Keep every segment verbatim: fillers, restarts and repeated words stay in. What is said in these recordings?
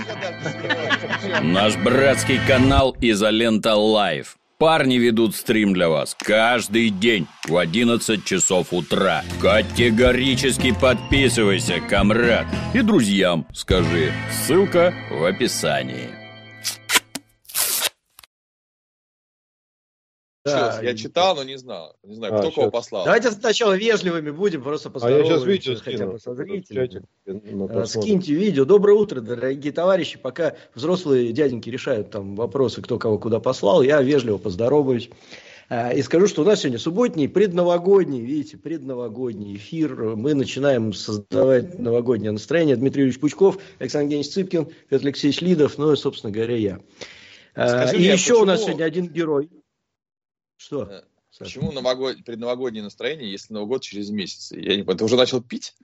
Наш братский канал Изолента Лайв. Парни ведут стрим для вас каждый день в одиннадцать часов утра. Категорически подписывайся, комрад. И друзьям скажи. Ссылка в описании. Да, я читал, но не знал. Не знаю, а, кто сейчас кого послал. Давайте сначала вежливыми будем, просто поздороваемся а хотя бы со зрителями. Скиньте видео. Доброе утро, дорогие товарищи. Пока взрослые дяденьки решают там вопросы, кто кого куда послал, я вежливо поздороваюсь. И скажу, что у нас сегодня субботний, предновогодний, видите, предновогодний эфир. Мы начинаем создавать новогоднее настроение. Дмитрий Юрьевич Пучков, Александр Евгеньевич Цыпкин, Петр Алексеевич Лидов, ну и, собственно говоря, я. Скажи, и еще почему... у нас сегодня один герой. Что? Почему новогод... предновогоднее настроение, если Новый год через месяц? Я не понимаю, ты уже начал пить?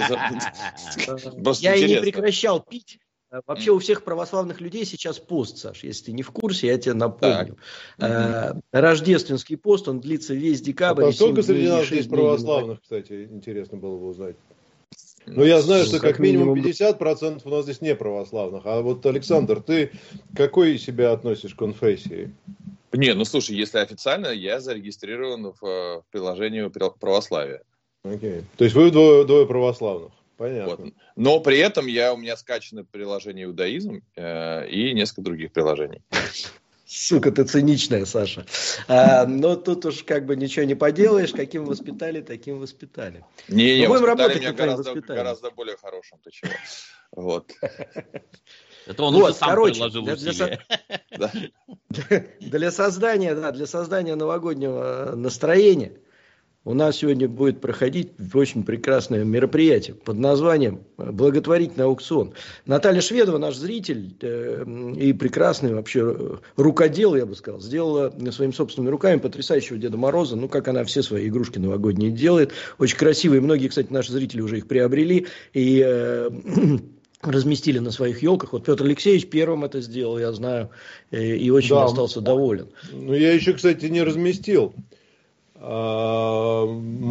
Я и не прекращал пить. Вообще у всех православных людей сейчас пост, Саш. Если ты не в курсе, я тебе напомню. Рождественский пост, он длится весь декабрь. А сколько среди нас здесь православных, кстати, интересно было бы узнать? Ну, я знаю, что как минимум пятьдесят процентов у нас здесь не православных. А вот, Александр, ты какой себя относишь к конфессии? Не, ну слушай, если официально, я зарегистрирован в, в приложении православия. Окей. То есть вы двое, двое православных. Понятно. Вот. Но при этом я, у меня скачано приложение иудаизм э, и несколько других приложений. Сука, ты циничная, Саша. А, но тут уж как бы ничего не поделаешь. Каким воспитали, таким воспитали. Не-не, воспитали меня гораздо, гораздо более хорошим. Ты чего? Вот. Это он вот, уже сам короче, приложил для, усилия. Для, для, создания, да, для создания новогоднего настроения у нас сегодня будет проходить очень прекрасное мероприятие под названием «Благотворительный аукцион». Наталья Шведова, наш зритель э, и прекрасный вообще рукодел, я бы сказал, сделала своими собственными руками потрясающего Деда Мороза. Ну, как она все свои игрушки новогодние делает. Очень красивые. Многие, кстати, наши зрители уже их приобрели. И... Э, разместили на своих елках. Вот Петр Алексеевич первым это сделал, я знаю, и очень да, остался доволен. Ну, я еще, кстати, не разместил. Я...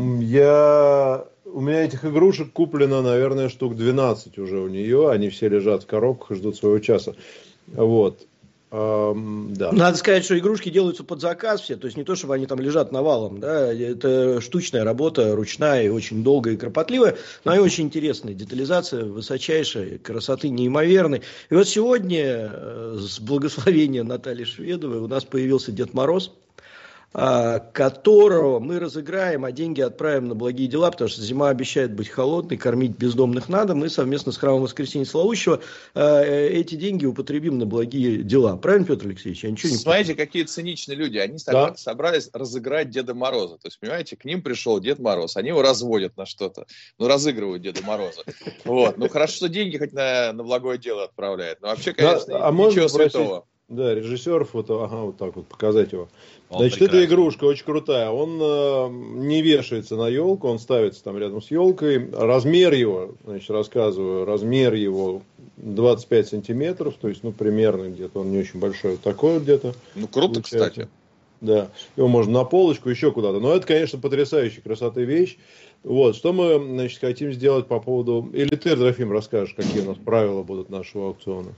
У меня этих игрушек куплено, наверное, штук двенадцать уже у нее. Они все лежат в коробках и ждут своего часа. Вот. Да. Надо сказать, что игрушки делаются под заказ все, то есть не то, чтобы они там лежат навалом, да, это штучная работа, ручная и очень долгая и кропотливая, но и очень интересная, детализация высочайшая, красоты неимоверной. И вот сегодня с благословения Натальи Шведовой у нас появился Дед Мороз, которого мы разыграем, а деньги отправим на благие дела, потому что зима обещает быть холодной, кормить бездомных надо. Мы совместно с Храмом Воскресения Славущего эти деньги употребим на благие дела. Правильно, Петр Алексеевич? Я ничего не Смотрите, какие циничные люди. Они да. собрались разыграть Деда Мороза. То есть, понимаете, к ним пришел Дед Мороз, они его разводят на что-то. Ну, разыгрывают Деда Мороза. Вот. Ну, хорошо, что деньги хоть на, на благое дело отправляют. Но вообще, конечно, да, а ничего святого. Да, режиссер фото, ага, вот так вот, показать его. Он Значит, прекрасен. Эта игрушка очень крутая. Он э, не вешается на елку, он ставится там рядом с елкой. Размер его, значит, рассказываю, размер его двадцать пять сантиметров, то есть, ну, примерно где-то, он не очень большой, вот такой вот где-то. Ну, круто, получается. Кстати. Да, его можно на полочку, еще куда-то. Но это, конечно, потрясающая красоты вещь. Вот, что мы, значит, хотим сделать по поводу... Или ты, Трофим, расскажешь, какие у нас правила будут нашего аукциона.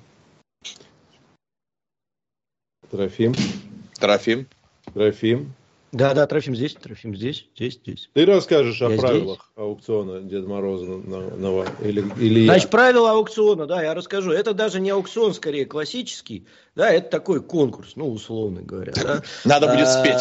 Трофим. Трофим. Трофим. Да, да, Трофим здесь, Трофим здесь, здесь, здесь. Ты расскажешь я о здесь. правилах аукциона Деда Мороза на, на, или, или Значит, я? правила аукциона, да, я расскажу. Это даже не аукцион, скорее классический, да, это такой конкурс, ну, условно говоря. Да. Надо будет спеть.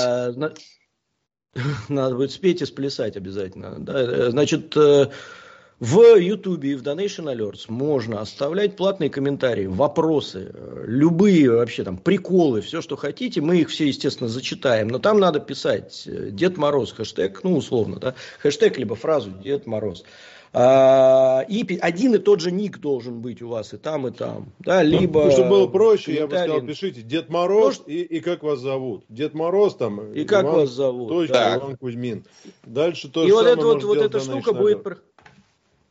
Надо будет спеть и сплясать обязательно. Да. Значит, в Ютубе и в Donation Alerts можно оставлять платные комментарии, вопросы, любые вообще там приколы, все, что хотите. Мы их все, естественно, зачитаем. Но там надо писать Дед Мороз, хэштег, ну, условно, да, хэштег, либо фразу Дед Мороз. А, и один и тот же ник должен быть у вас и там, и там. Да, либо ну, чтобы было проще, я бы сказал, пишите Дед Мороз ну, и, и как вас зовут. Дед Мороз там. И как Иван, вас зовут. Точно, да. Иван Кузьмин. Дальше то и же вот самое это вот, вот эта штука будет...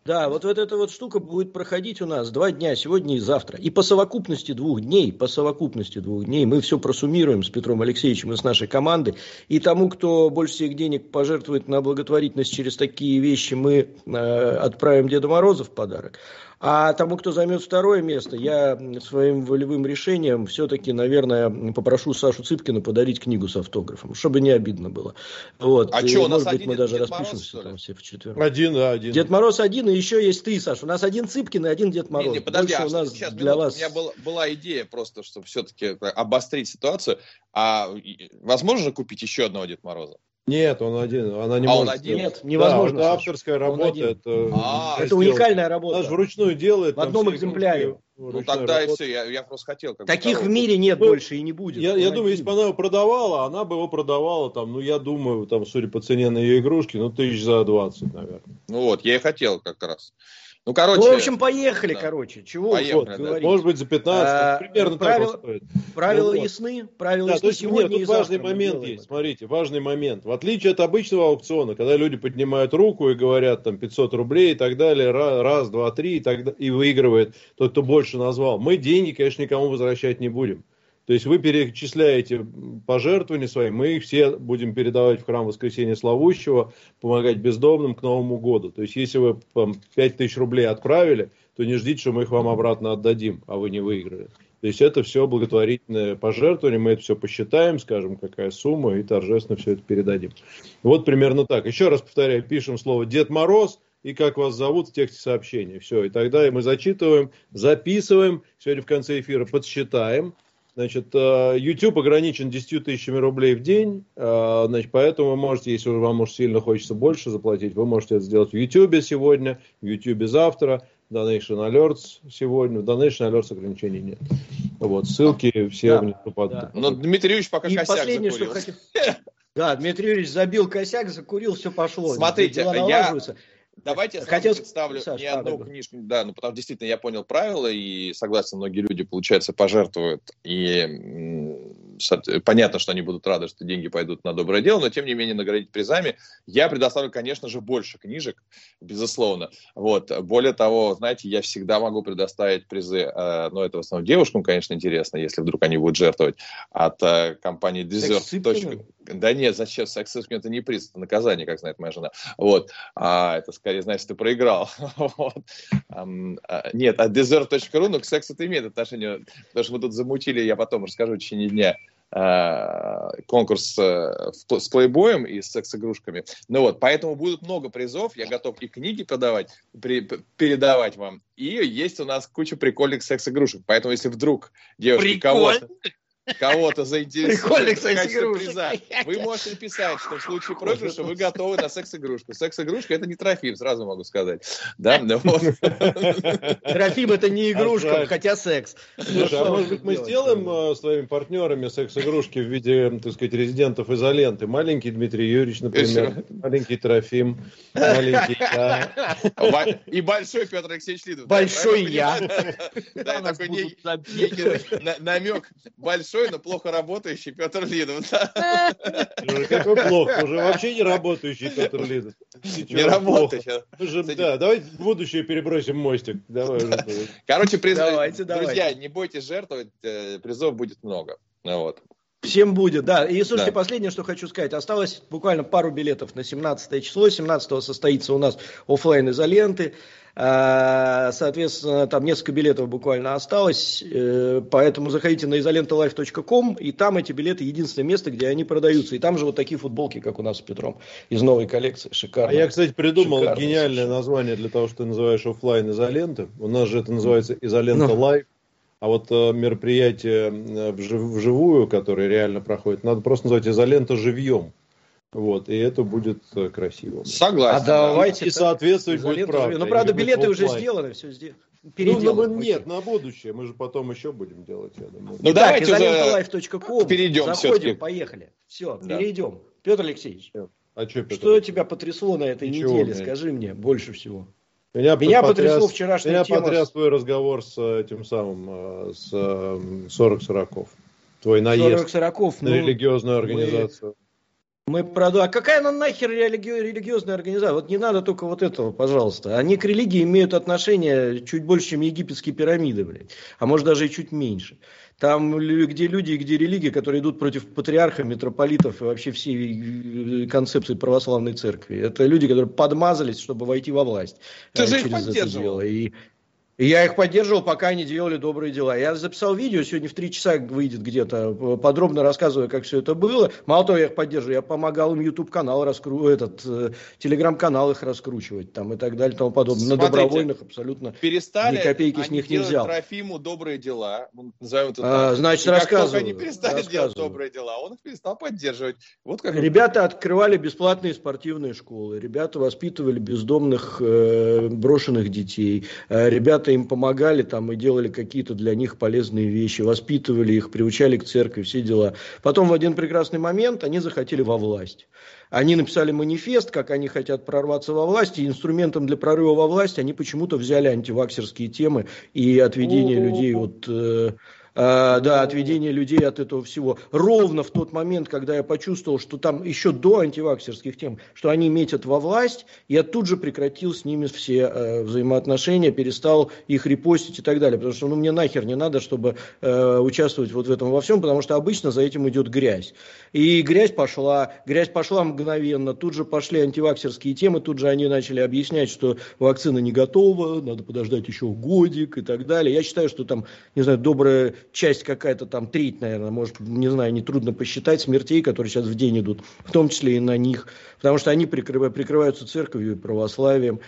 Да, вот, вот эта вот штука будет проходить у нас два дня, сегодня и завтра. И по совокупности двух дней, по совокупности двух дней мы все просуммируем с Петром Алексеевичем и с нашей командой. И тому, кто больше всех денег пожертвует на благотворительность через такие вещи, мы э, отправим Деда Мороза в подарок. А тому, кто займет второе место, я своим волевым решением все-таки, наверное, попрошу Сашу Цыпкина подарить книгу с автографом, чтобы не обидно было. Вот. А и, что, у нас может быть, один мы даже Дед распишемся Мороз, там все вчетвером. Один, да, один. Дед Мороз один, и еще есть ты, Саша. У нас один Цыпкин и один Дед Мороз. Не, не, подожди, Больше а у нас сейчас, для минутку, вас... у меня была, была идея просто, чтобы все-таки обострить ситуацию. А возможно же купить еще одного Деда Мороза? Нет, он один, она не а может. Он один? Нет, невозможно. Да, это авторская работа, это, а, это уникальная работа. Она же вручную делает. В одном экземпляре. Ну тогда и все, я, я просто хотел. Как Таких в мире нет ну, больше и не будет. Я, я думаю, если бы она его продавала, она бы его продавала, там, ну я думаю, там, судя по цене на ее игрушки, ну тысяч за двадцать, наверное. Ну вот, я и хотел как раз. Ну, короче... Ну, в общем, поехали, да. короче. Чего поехали, вот да. говорить? Может быть, за пятнадцать, а, примерно правила, так стоит. Правила ну, ясны, правила да, ясны. То есть, сегодня нет, и тут важный момент есть, смотрите, важный момент. В отличие от обычного аукциона, когда люди поднимают руку и говорят там пятьсот рублей и так далее, раз, раз два, три и, так, и выигрывает тот, кто больше назвал. Мы деньги, конечно, никому возвращать не будем. То есть вы перечисляете пожертвования свои, мы их все будем передавать в храм Воскресения Славущего, помогать бездомным к Новому году. То есть если вы там, пять тысяч рублей отправили, то не ждите, что мы их вам обратно отдадим, а вы не выиграли. То есть это все благотворительное пожертвование, мы это все посчитаем, скажем, какая сумма, и торжественно все это передадим. Вот примерно так. Еще раз повторяю, пишем слово «Дед Мороз» и как вас зовут в тексте сообщения. Все, и тогда мы зачитываем, записываем, сегодня в конце эфира подсчитаем. Значит, YouTube ограничен десятью тысячами рублей в день, значит, поэтому вы можете, если вам уж сильно хочется больше заплатить, вы можете это сделать в YouTube сегодня, в YouTube завтра, Donation Alerts сегодня, в Donation Alerts ограничений нет. Вот, ссылки все да, внизу под... Да. Но Дмитрий Юрьевич пока и косяк последнее, закурил. Что хотел... Да, Дмитрий Юрьевич забил косяк, закурил, все пошло. Смотрите, я... Давайте я Хотел... представлю Саш, не одну да, книжку, да, ну потому что действительно я понял правила, и согласен, многие люди, получается, пожертвуют, и понятно, что они будут рады, что деньги пойдут на доброе дело, но тем не менее наградить призами я предоставлю, конечно же, больше книжек, безусловно. Вот. Более того, знаете, я всегда могу предоставить призы, э, но это в основном девушкам, конечно, интересно, если вдруг они будут жертвовать, от э, компании Desert. Да нет, зачем? Секс это не приз, это наказание, как знает моя жена. Вот. А, это скорее, значит, ты проиграл. Вот. Um, а, нет, от desert точка ру, но к сексу это имеет отношение, потому что мы тут замутили, я потом расскажу в течение дня, конкурс с плейбоем и с секс-игрушками. Ну вот, поэтому будет много призов, я готов и книги подавать, при, передавать вам, и есть у нас куча прикольных секс-игрушек, поэтому если вдруг девушки кого-то кого-то заинтересует приза, вы можете написать, что в случае проигрыша вы готовы на секс-игрушку. Секс-игрушка — это не Трофим, сразу могу сказать. Да? Трофим — это не игрушка, хотя секс. Слушай, а может быть мы сделаем с твоими партнерами секс-игрушки в виде, так сказать, резидентов изоленты? Маленький Дмитрий Юрьевич, например, маленький Трофим, маленький я. И большой Петр Алексеевич Лидов. Большой я. Да, такой намек. Большой, но плохо работающий Петр Лидов. Какой плохо? Уже вообще не работающий Петр Лидов. Не работающий. Да, давайте в будущее перебросим мостик. Давай уже. Короче, друзья, не бойтесь жертвовать, призов будет много. Вот. Всем будет, да. И слушайте, да. Последнее, что хочу сказать. Осталось буквально пару билетов на семнадцатое число. семнадцатого состоится у нас офлайн изоленты. Соответственно, там несколько билетов буквально осталось. Поэтому заходите на изолента лайф точка ком, и там эти билеты единственное место, где они продаются. И там же вот такие футболки, как у нас с Петром, из новой коллекции. Шикарно. А я, кстати, придумал Шикарно, гениальное совершенно. название для того, что ты называешь офлайн изоленты. У нас же это называется изолента лайф. А вот э, мероприятие вжив, вживую, которое реально проходит, надо просто назвать изолента живьем. Вот, и это будет э, красиво. Согласен. А давайте. И соответствовать будет правда. Ну, правда, билеты уже сделаны, все сделано. Ну, ну, нет, на будущее. Мы же потом еще будем делать, я думаю. Ну, давайте изолента лайф точка ком. Перейдем Заходим, все-таки. Поехали. Все, да. Перейдем. Петр Алексеевич, а что, Петр? что тебя потрясло на этой Ничего, неделе? блин. Скажи мне больше всего. Меня, меня потряс, потрясло вчерашняя меня тема. потряс твой разговор с этим самым, с сорок сороков. Твой наезд сорок сороков, на ну, религиозную организацию. Мы проду... А какая она нахер религи... религиозная организация? Вот не надо только вот этого, пожалуйста. Они к религии имеют отношение чуть больше, чем египетские пирамиды, блядь. А может даже и чуть меньше. Там, где люди и где религии, которые идут против патриарха, митрополитов и вообще всей концепции православной церкви. Это люди, которые подмазались, чтобы войти во власть. Ты же их поддерживал. И... И я их поддерживал, пока они делали добрые дела. Я записал видео, сегодня в три часа выйдет где-то, подробно рассказывая, как все это было. Мало того, я их поддерживаю, я помогал им YouTube-канал, раскру... этот, э, телеграм-канал их раскручивать там, и так далее, и тому подобное. Смотрите, на добровольных абсолютно перестали ни копейки с них не взял. Трофиму добрые дела, назовем это а, так. Значит, и рассказываю. Как только они перестали делать добрые дела, он их перестал поддерживать. Вот как Ребята открывали бесплатные спортивные школы, ребята воспитывали бездомных, э, брошенных детей, э, ребята им помогали там и делали какие-то для них полезные вещи, воспитывали их, приучали к церкви, все дела. Потом в один прекрасный момент они захотели во власть. Они написали манифест, как они хотят прорваться во власть, и инструментом для прорыва во власть они почему-то взяли антиваксерские темы и отведение людей от... Э, Uh, да, отведение людей от этого всего. Ровно в тот момент, когда я почувствовал, что там еще до антиваксерских тем, что они метят во власть, я тут же прекратил с ними все uh, взаимоотношения, перестал их репостить и так далее. Потому что ну, мне нахер не надо, чтобы uh, участвовать вот в этом во всем, потому что обычно за этим идет грязь. И грязь пошла, грязь пошла мгновенно, тут же пошли антиваксерские темы, тут же они начали объяснять, что вакцина не готова, надо подождать еще годик и так далее. Я считаю, что там, не знаю, добрая часть какая-то там, треть, наверное, может, не знаю, нетрудно посчитать, смертей, которые сейчас в день идут, в том числе и на них, потому что они прикрывают, прикрываются церковью и православием,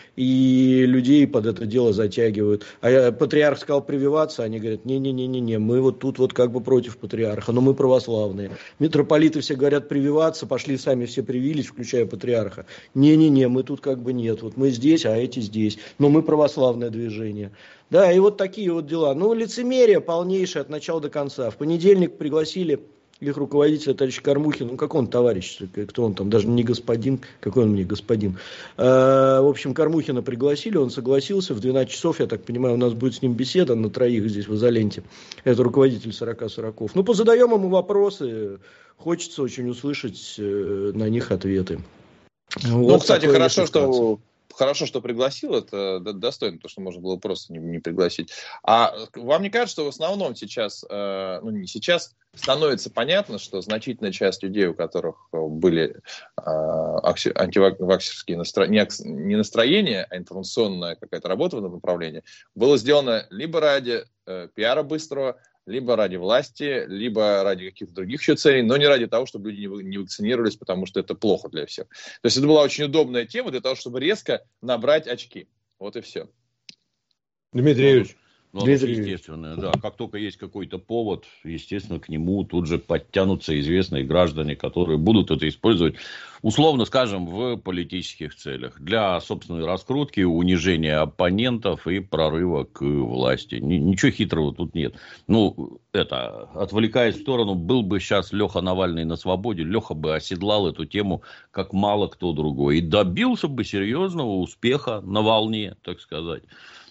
и людей под это дело затягивают. А патриарх сказал прививаться, они говорят, не-не-не-не, мы вот тут вот как бы против патриарха, но мы православные. Митрополиты все говорят прививаться, пошли сами все привились, включая патриарха. Не-не-не, мы тут как бы нет, вот мы здесь, а эти здесь, но мы православное движение. Да, и вот такие вот дела. Ну, лицемерие полнейшее от начала до конца. В понедельник пригласили их руководителя, товарища Кормухина. Ну, как он товарищ, кто он там, даже не господин, какой он мне господин. А, в общем, Кормухина пригласили, он согласился. В двенадцать часов, я так понимаю, у нас будет с ним беседа на троих здесь в изоленте. Это руководитель сорока сороков. Ну, позадаем ему вопросы. Хочется очень услышать на них ответы. Ну, вот, кстати, хорошо, что... Хорошо, что пригласил, это достойно, потому что можно было просто не, не пригласить. А вам не кажется, что в основном сейчас, э, ну не сейчас, становится понятно, что значительная часть людей, у которых были э, антиваксерские настроения, не настроения, а информационная какая-то работа в этом направлении, было сделано либо ради э, пиара быстрого, либо ради власти, либо ради каких-то других еще целей, но не ради того, чтобы люди не вакцинировались, потому что это плохо для всех. То есть это была очень удобная тема для того, чтобы резко набрать очки. Вот и все. Дмитрий Юрьевич. Ну, естественно, да. Как только есть какой-то повод, естественно, к нему тут же подтянутся известные граждане, которые будут это использовать, условно скажем, в политических целях. Для собственной раскрутки, унижения оппонентов и прорыва к власти. Ничего хитрого тут нет. Ну, это, отвлекаясь в сторону, был бы сейчас Леха Навальный на свободе, Леха бы оседлал эту тему, как мало кто другой. И добился бы серьезного успеха на волне, так сказать.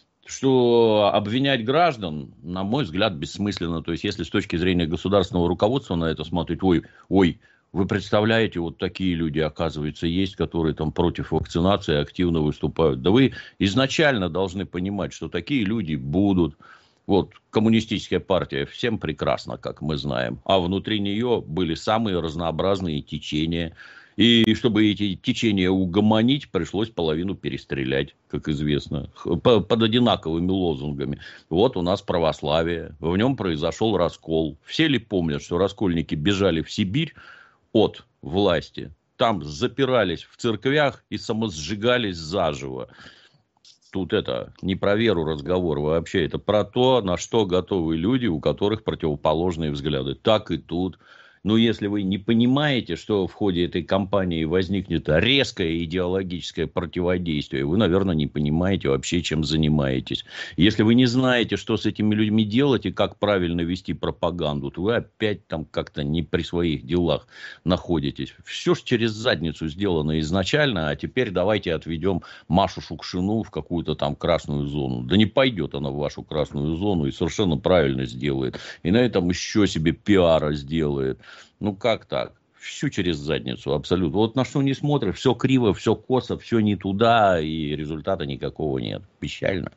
Что обвинять граждан, на мой взгляд, бессмысленно. То есть, если с точки зрения государственного руководства на это смотреть, ой, ой, вы представляете, вот такие люди, оказывается, есть, которые там против вакцинации активно выступают. Да вы изначально должны понимать, что такие люди будут. Вот, коммунистическая партия всем прекрасна, как мы знаем. А внутри нее были самые разнообразные течения. И чтобы эти течения угомонить, пришлось половину перестрелять, как известно, под одинаковыми лозунгами. Вот у нас православие, в нем произошел раскол. Все ли помнят, что раскольники бежали в Сибирь от власти? Там запирались в церквях и самосжигались заживо. Тут это не про веру разговор вообще, это про то, на что готовы люди, у которых противоположные взгляды. Так и тут. Но если вы не понимаете, что в ходе этой кампании возникнет резкое идеологическое противодействие, вы, наверное, не понимаете вообще, чем занимаетесь. Если вы не знаете, что с этими людьми делать и как правильно вести пропаганду, то вы опять там как-то не при своих делах находитесь. Все ж через задницу сделано изначально, а теперь давайте отведем Машу Шукшину в какую-то там красную зону. Да не пойдет она в вашу красную зону и совершенно правильно сделает. И на этом еще себе пиара сделает. Ну, как так? Всю через задницу, абсолютно. Вот на что не смотришь, все криво, все косо, все не туда, и результата никакого нет. Печально.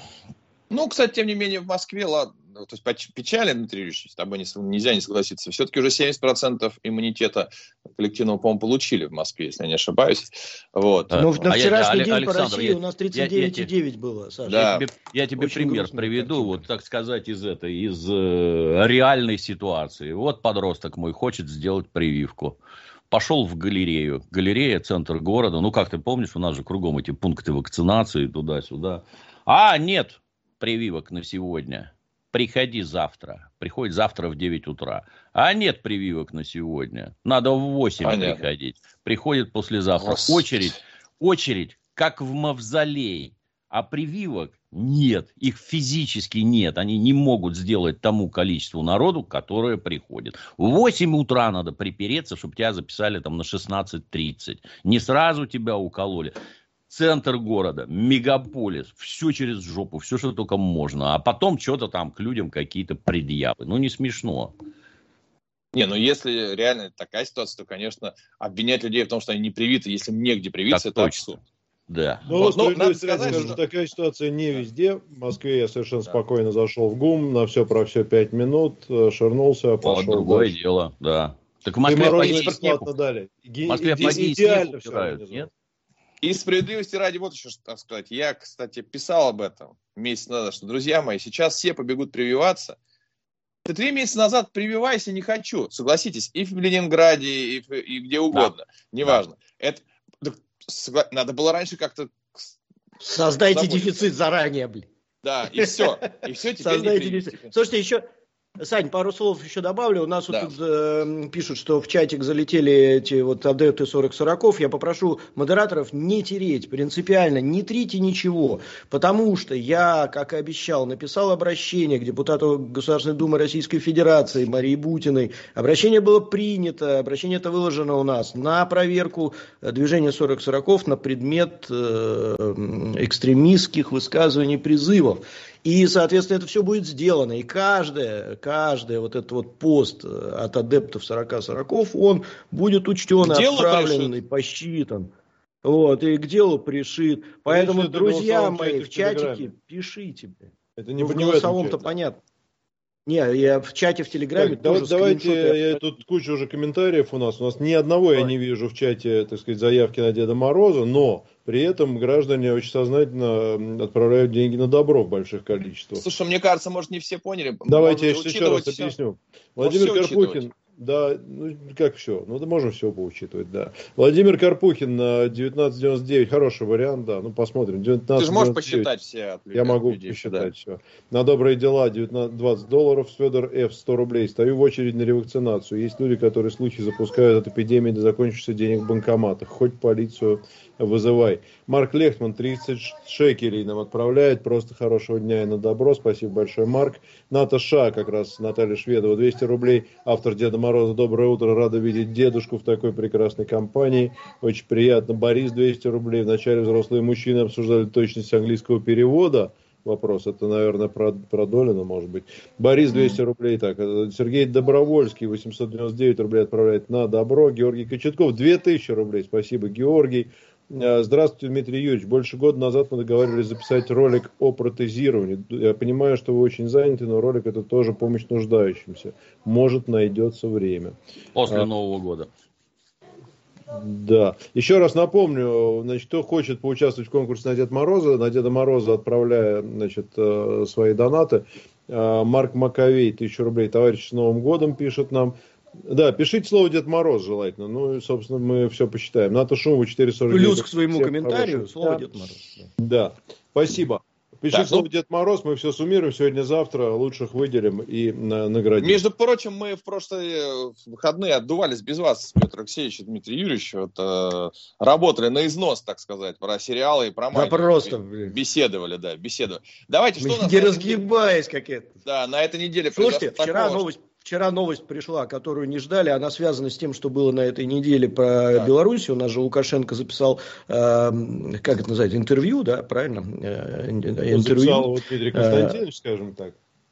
Ну, кстати, тем не менее, в Москве, ладно, то есть печально, Дмитрий Юрьевич, с тобой нельзя не согласиться. Все-таки уже семьдесят процентов иммунитета коллективного, по-моему, получили в Москве, если я не ошибаюсь. Вот. Но на а вчерашний я, день Александр, по России я, у нас тридцать девять и девять было, Саша. Да. Я тебе, я тебе пример приведу, картина. Вот так сказать, из этой, из э, реальной ситуации. Вот подросток мой хочет сделать прививку. Пошел в галерею. Галерея, центр города. Ну, как ты помнишь, у нас же кругом эти пункты вакцинации, туда-сюда. А, нет прививок на сегодня. Приходи завтра. Приходит завтра в девять утра. А нет прививок на сегодня. Надо в восемь Понятно. Приходить. Приходит послезавтра. Господи. Очередь, очередь, как в мавзолей. А прививок нет. Их физически нет. Они не могут сделать тому количеству народу, которое приходит. В восемь утра надо припереться, чтобы тебя записали там на шестнадцать тридцать. Не сразу тебя укололи. Центр города, мегаполис, все через жопу, все, что только можно. А потом что-то там к людям какие-то предъявы. Ну, не смешно. Не, ну если реально такая ситуация, то, конечно, обвинять людей в том, что они не привиты, если им негде привиться, так это точно. Абсурд. Да. Ну, вот, но, надо сказать, что такая ситуация не везде. В Москве я совершенно да. спокойно зашел в ГУМ, на все про все пять минут, шарнулся, пошел. Вот другое дальше. Дело, да. Так в Москве по бесплатно дали. В Москве по идеально все нет? И справедливости ради, вот еще что сказать. Я, кстати, писал об этом месяц назад, что, друзья мои, сейчас все побегут прививаться. Ты три месяца назад прививайся, не хочу. Согласитесь, и в Ленинграде, и, в, и где угодно. Да. Неважно. Да. Это, согла... Надо было раньше как-то... Создайте заботиться. Дефицит заранее, блин. Да, и все. И все теперь Создайте дефицит. Слушайте, еще... Сань, пару слов еще добавлю. У нас да. вот тут э, пишут, что в чатик залетели эти вот адепты сорок сороков. Я попрошу модераторов не тереть, принципиально, не трите ничего. Потому что я, как и обещал, написал обращение к депутату Государственной Думы Российской Федерации Марии Бутиной. Обращение было принято, обращение это выложено у нас на проверку движения сорок сороков на предмет э, экстремистских высказываний, призывов. И, соответственно, это все будет сделано. И каждое, каждый вот этот вот пост от адептов сорок сороков, он будет учтен, отправлен и посчитан. Вот, и к делу пришит. Поэтому, друзья мои, в чатике пишите. Это не ну, в голосовом-то понятно. Не, я в чате в Телеграме так, тоже давайте, я, я, тут куча уже комментариев у нас. У нас ни одного Ой. я не вижу в чате, так сказать, заявки на Деда Мороза, но при этом граждане очень сознательно отправляют деньги на добро в больших количествах. Слушай, мне кажется, может, не все поняли. Давайте я еще раз все. объясню. Владимир Карпухин, да, ну как все, ну да можем все поучитывать, да. Владимир Карпухин, девятнадцать девяносто девять, хороший вариант, да, ну посмотрим. Ты же можешь посчитать все. Я могу людей, посчитать да. все. На добрые дела девятнадцать, двадцать долларов, Федор Ф, сто рублей. Стою в очередь на ревакцинацию. Есть люди, которые случаи запускают от эпидемии до закончившихся денег в банкоматах. Хоть полицию вызывай. Марк Лехтман тридцать шекелей нам отправляет. Просто хорошего дня и на добро. Спасибо большое, Марк. Ната Ша, как раз Наталья Шведова, двести рублей. Автор Деда Мороза. Доброе утро. Рада видеть дедушку в такой прекрасной компании. Очень приятно. Борис, двести рублей. Вначале взрослые мужчины обсуждали точность английского перевода. Вопрос, это, наверное, про, про Долина, может быть. Борис, двести рублей. Так, Сергей Добровольский, восемьсот девяносто девять рублей отправляет на добро. Георгий Кочетков, две тысячи рублей. Спасибо, Георгий. Здравствуйте, Дмитрий Юрьевич. Больше года назад мы договаривались записать ролик о протезировании. Я понимаю, что вы очень заняты, но ролик это тоже помощь нуждающимся. Может, найдется время. После а, Нового года. Да. Еще раз напомню, значит, кто хочет поучаствовать в конкурсе на Деда Мороза, на Деда Мороза отправляя, значит, свои донаты. Марк Маковей, тысячу рублей. Товарищ, с Новым годом пишет нам. Да, пишите слово Дед Мороз желательно. Ну, и, собственно, мы все посчитаем. Ната Шумова, четыреста сорок девять. Плюс к своему комментарию слово да. Дед Мороз. Да. Спасибо. Пишите так, слово ну... Дед Мороз, мы все суммируем. Сегодня-завтра лучших выделим и наградим. Между прочим, мы в прошлые выходные отдувались без вас, Петр Алексеевич и Дмитрий Юрьевич. Вот, э, работали на износ, так сказать, про сериалы и про магию. Да просто, блин. Беседовали, да, беседовали. Давайте, что у нас... Не разгибаясь, как это. Да, на этой неделе... Слушайте, вчера такого, новость... Вчера новость пришла, которую не ждали. Она связана с тем, что было на этой неделе про да. Беларусь. У нас же Лукашенко записал, э, как это называется, интервью, да, правильно? Э, интервью. Записал вот Дмитрий Константинович, э, скажем так.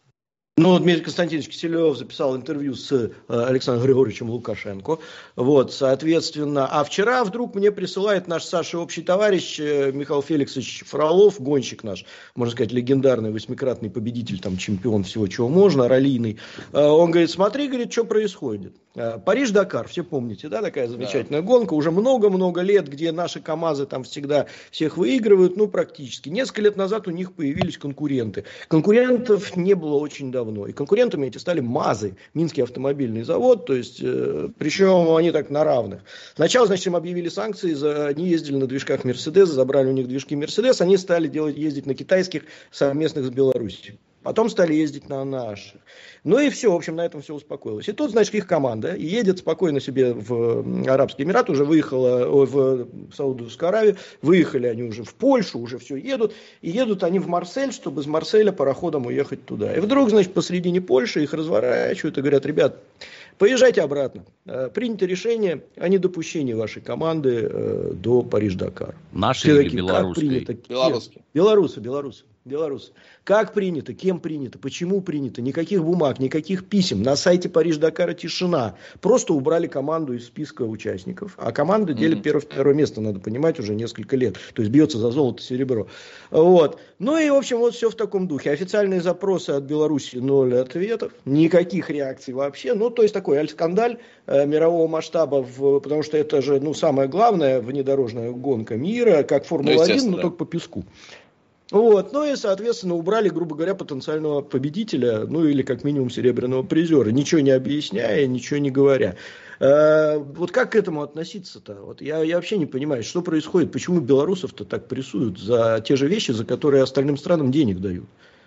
Ну, Дмитрий Константинович Киселев записал интервью с э, Александром Григорьевичем Лукашенко. Вот, соответственно. А вчера вдруг мне присылает наш Саша общий товарищ э, Михаил Феликсович Фролов, гонщик наш, можно сказать, легендарный, восьмикратный победитель, там, чемпион всего, чего можно, раллийный. Э, он говорит, смотри, говорит, что происходит. Э, Париж-Дакар, все помните, да, такая замечательная да. гонка, уже много-много лет, где наши КАМАЗы там всегда всех выигрывают, ну, практически. Несколько лет назад у них появились конкуренты. Конкурентов не было очень давно. И конкурентами эти стали МАЗы, Минский автомобильный завод, то есть, э, причем они так на равных. Сначала, значит, им объявили санкции, за, они ездили на движках Мерседес, забрали у них движки Мерседес, они стали делать, ездить на китайских совместных с Белоруссией. Потом стали ездить на наших. Ну и все, в общем, на этом все успокоилось. И тут, значит, их команда едет спокойно себе в Арабский Эмират, уже выехала в Саудовскую Аравию, выехали они уже в Польшу, уже все едут. И едут они в Марсель, чтобы из Марселя пароходом уехать туда. И вдруг, значит, посредине Польши их разворачивают и говорят, ребят, поезжайте обратно. Принято решение о недопущении вашей команды до Париж-Дакар. Наши или белорусские? Белорусские. Белорусы, белорусы. Белорусы. Как принято, кем принято, почему принято, никаких бумаг, никаких писем. На сайте Париж-Дакара тишина. Просто убрали команду из списка участников. А команда делит mm-hmm. первое-второе место, надо понимать, уже несколько лет. То есть бьется за золото, серебро. Вот. Ну и, в общем, вот все в таком духе. Официальные запросы от Беларуси ноль ответов. Никаких реакций вообще. Ну, то есть такой альскандаль э, мирового масштаба, в, потому что это же, ну, самая главная внедорожная гонка мира, как Формула один, но да. только по песку. Вот, ну и, соответственно, убрали, грубо говоря, потенциального победителя, ну или как минимум серебряного призера, ничего не объясняя, ничего не говоря. Э, вот как к этому относиться-то? Вот я, я вообще не понимаю, что происходит, почему белорусов-то так прессуют за те же вещи, за которые остальным странам денег дают.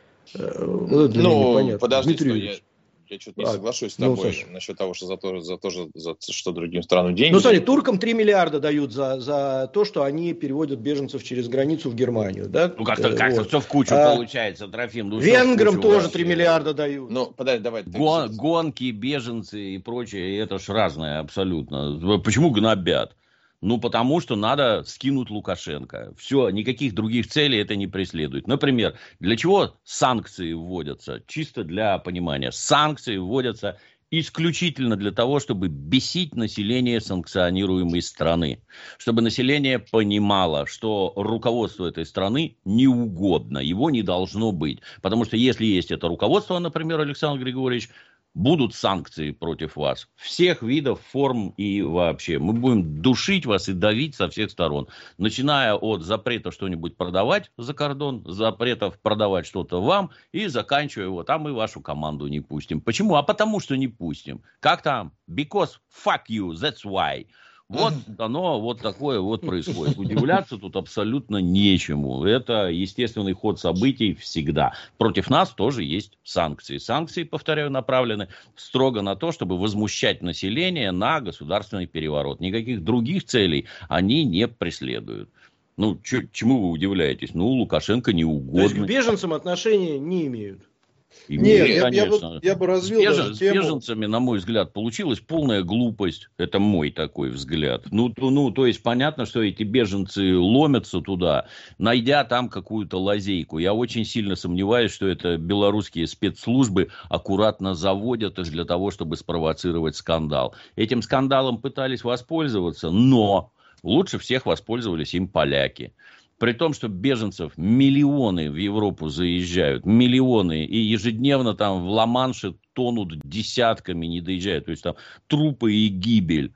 Э, вот это ну, подожди, что я... Я что-то не а, соглашусь с тобой ну, насчет того, что за то, за то, за, что другим странам деньги. Ну, смотри, туркам три миллиарда дают за, за то, что они переводят беженцев через границу в Германию. Да? Ну, как-то, э, как-то вот. все в кучу а, получается, Трофим. Ну, венграм тоже три миллиарда дают. Ну, подожди, давай. Гон, гонки, беженцы и прочее, это ж разное абсолютно. Почему гнобят? Ну, потому что надо скинуть Лукашенко. Все, никаких других целей это не преследует. Например, для чего санкции вводятся? Чисто для понимания. Санкции вводятся исключительно для того, чтобы бесить население санкционируемой страны. Чтобы население понимало, что руководство этой страны не угодно. Его не должно быть. Потому что если есть это руководство, например, Александр Григорьевич, будут санкции против вас. Всех видов, форм и вообще. Мы будем душить вас и давить со всех сторон. Начиная от запрета что-нибудь продавать за кордон, запретов продавать что-то вам и заканчивая вот, а мы вашу команду не пустим. Почему? А потому что не пустим. Как там? Because fuck you, that's why. Вот оно вот такое вот происходит. Удивляться тут абсолютно нечему. Это естественный ход событий всегда. Против нас тоже есть санкции. Санкции, повторяю, направлены строго на то, чтобы возмущать население на государственный переворот. Никаких других целей они не преследуют. Ну, чё, чему вы удивляетесь? Ну, Лукашенко не угодно. То есть к беженцам отношения не имеют? Нет, я, я, бы, я бы развил с, даже с тему. беженцами, на мой взгляд, получилась полная глупость. Это мой такой взгляд. Ну, то, ну, то есть, понятно, что эти беженцы ломятся туда, найдя там какую-то лазейку. Я очень сильно сомневаюсь, что это белорусские спецслужбы аккуратно заводят их для того, чтобы спровоцировать скандал. Этим скандалом пытались воспользоваться, но лучше всех воспользовались им поляки. При том, что беженцев миллионы в Европу заезжают, миллионы, и ежедневно там в Ла-Манше тонут десятками, не доезжают, то есть там трупы и гибель.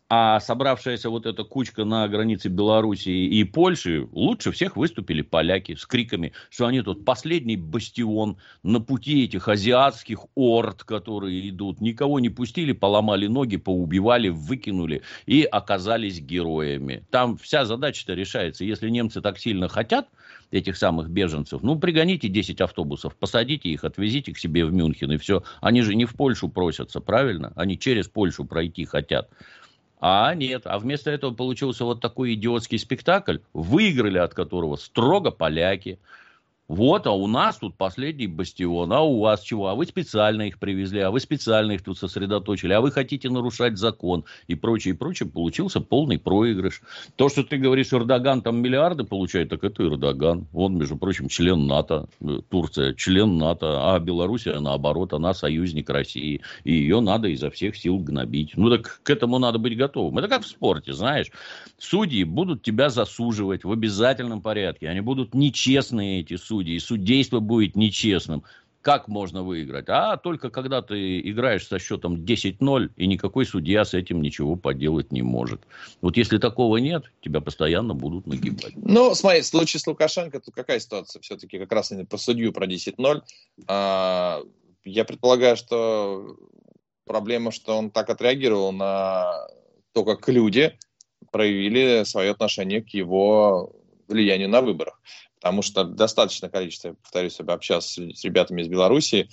А собравшаяся вот эта кучка на границе Белоруссии и Польши, лучше всех выступили поляки с криками, что они тут последний бастион на пути этих азиатских орд, которые идут. Никого не пустили, поломали ноги, поубивали, выкинули и оказались героями. Там вся задача-то решается. Если немцы так сильно хотят этих самых беженцев, ну, пригоните десять автобусов, посадите их, отвезите к себе в Мюнхен, и все. Они же не в Польшу просятся, правильно? Они через Польшу пройти хотят. А нет, а вместо этого получился вот такой идиотский спектакль, выиграли от которого строго поляки. Вот, а у нас тут последний бастион, а у вас чего? А вы специально их привезли, а вы специально их тут сосредоточили, а вы хотите нарушать закон и прочее, и прочее. Получился полный проигрыш. То, что ты говоришь, Эрдоган там миллиарды получает, так это Эрдоган. Он, между прочим, член НАТО, Турция член НАТО, а Белоруссия, наоборот, она союзник России. И ее надо изо всех сил гнобить. Ну, так к этому надо быть готовым. Это как в спорте, знаешь. Судьи будут тебя засуживать в обязательном порядке. Они будут нечестные, эти судьи. И судейство будет нечестным. Как можно выиграть? А только когда ты играешь со счетом десять ноль, и никакой судья с этим ничего поделать не может. Вот если такого нет, тебя постоянно будут нагибать. Ну, смотри, в случае с Лукашенко, тут какая ситуация? Все-таки как раз не про судью, про десять ноль. А, я предполагаю, что проблема, что он так отреагировал на то, как люди проявили свое отношение к его влиянию на выборах. Потому что достаточное количество, повторюсь, общался с ребятами из Беларуси,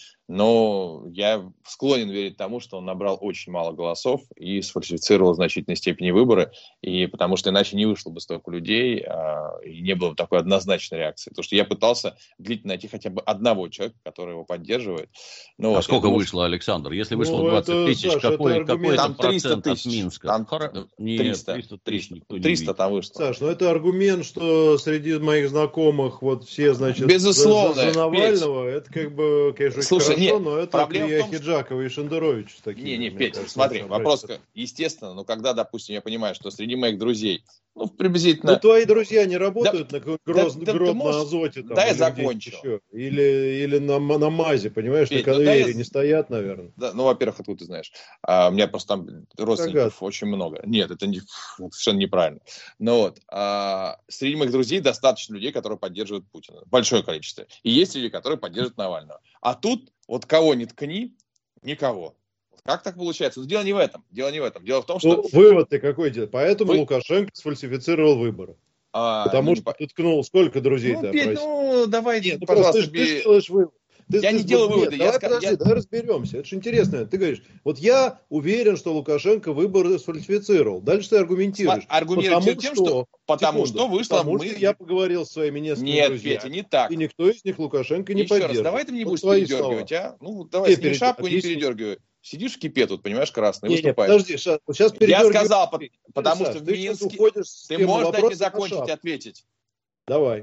но я склонен верить тому, что он набрал очень мало голосов и сфальсифицировал в значительной степени выборы, и потому что иначе не вышло бы столько людей, а, и не было бы такой однозначной реакции. Потому что я пытался длительно найти хотя бы одного человека, который его поддерживает. Ну, а вот, сколько думаю, вышло, Александр? Если вышло ну, двадцать тысяч, Саша, какой, какой это там триста процент от тысяч. Минска? Там Хор... Нет, триста, триста, триста, никто не триста видит. там вышло. Саш, ну это аргумент, что среди моих знакомых вот все, значит, безусловно, за, за Навального, Петь. Это как бы, конечно, Слушай, хорошо, нет, но это проблема Клея в том, что... Хиджакова и Шендерович такие. Не, не, мне Петя, кажется, смотри, собрать. вопрос, естественно, но когда, допустим, я понимаю, что среди моих друзей, ну, приблизительно... Ну, твои друзья не работают да, на гроз, да, гроб да, на можешь... азоте там, да, я или закончу. Еще. Или, или на, на мазе, понимаешь, Петь, на конвейере ну, да, не стоят, наверное. Да, ну, во-первых, откуда ты знаешь? А, у меня просто там родственников Загадка. очень много. Нет, это не, совершенно неправильно. Но вот, а, среди моих друзей достаточно людей, которые поддерживают Путина. Большое количество. И есть люди, которые поддерживают Навального. А тут вот кого ни ткни, никого. Как так получается? Но дело не в этом. Дело не в этом. Дело в том, что... Ну, вывод ты какой делаешь? Поэтому Вы... Лукашенко сфальсифицировал выборы. А, Потому ну, что не... ты ткнул сколько друзей ну, ты Петь, опросил? Ну, давай, Нет, ну, пожалуйста. Ты, ты делаешь вывод. Ты, я ты, не делаю нет, выводы. Давай, я, подожди, я... давай разберемся. Это же интересно. Ты говоришь, вот я уверен, что Лукашенко выборы сфальсифицировал. Дальше ты аргументируешь. Аргументируешь тем, что... Потому секунду, что вышло... Потому мы... что я поговорил с своими несколькими Нет, друзьями. Петя, не так. И никто из них Лукашенко не Еще поддерживает. раз, давай ты мне не вот будешь передергивать, слова. а? Ну, давай, сними перед... шапку, Объясни. не передергивай. Сидишь в кипе тут, понимаешь, красный, не, выступаешь. Не, подожди, Ша, сейчас Я сказал, потому Саш, что в ты Минске... Ты можешь дать мне закончить и ответить. Давай.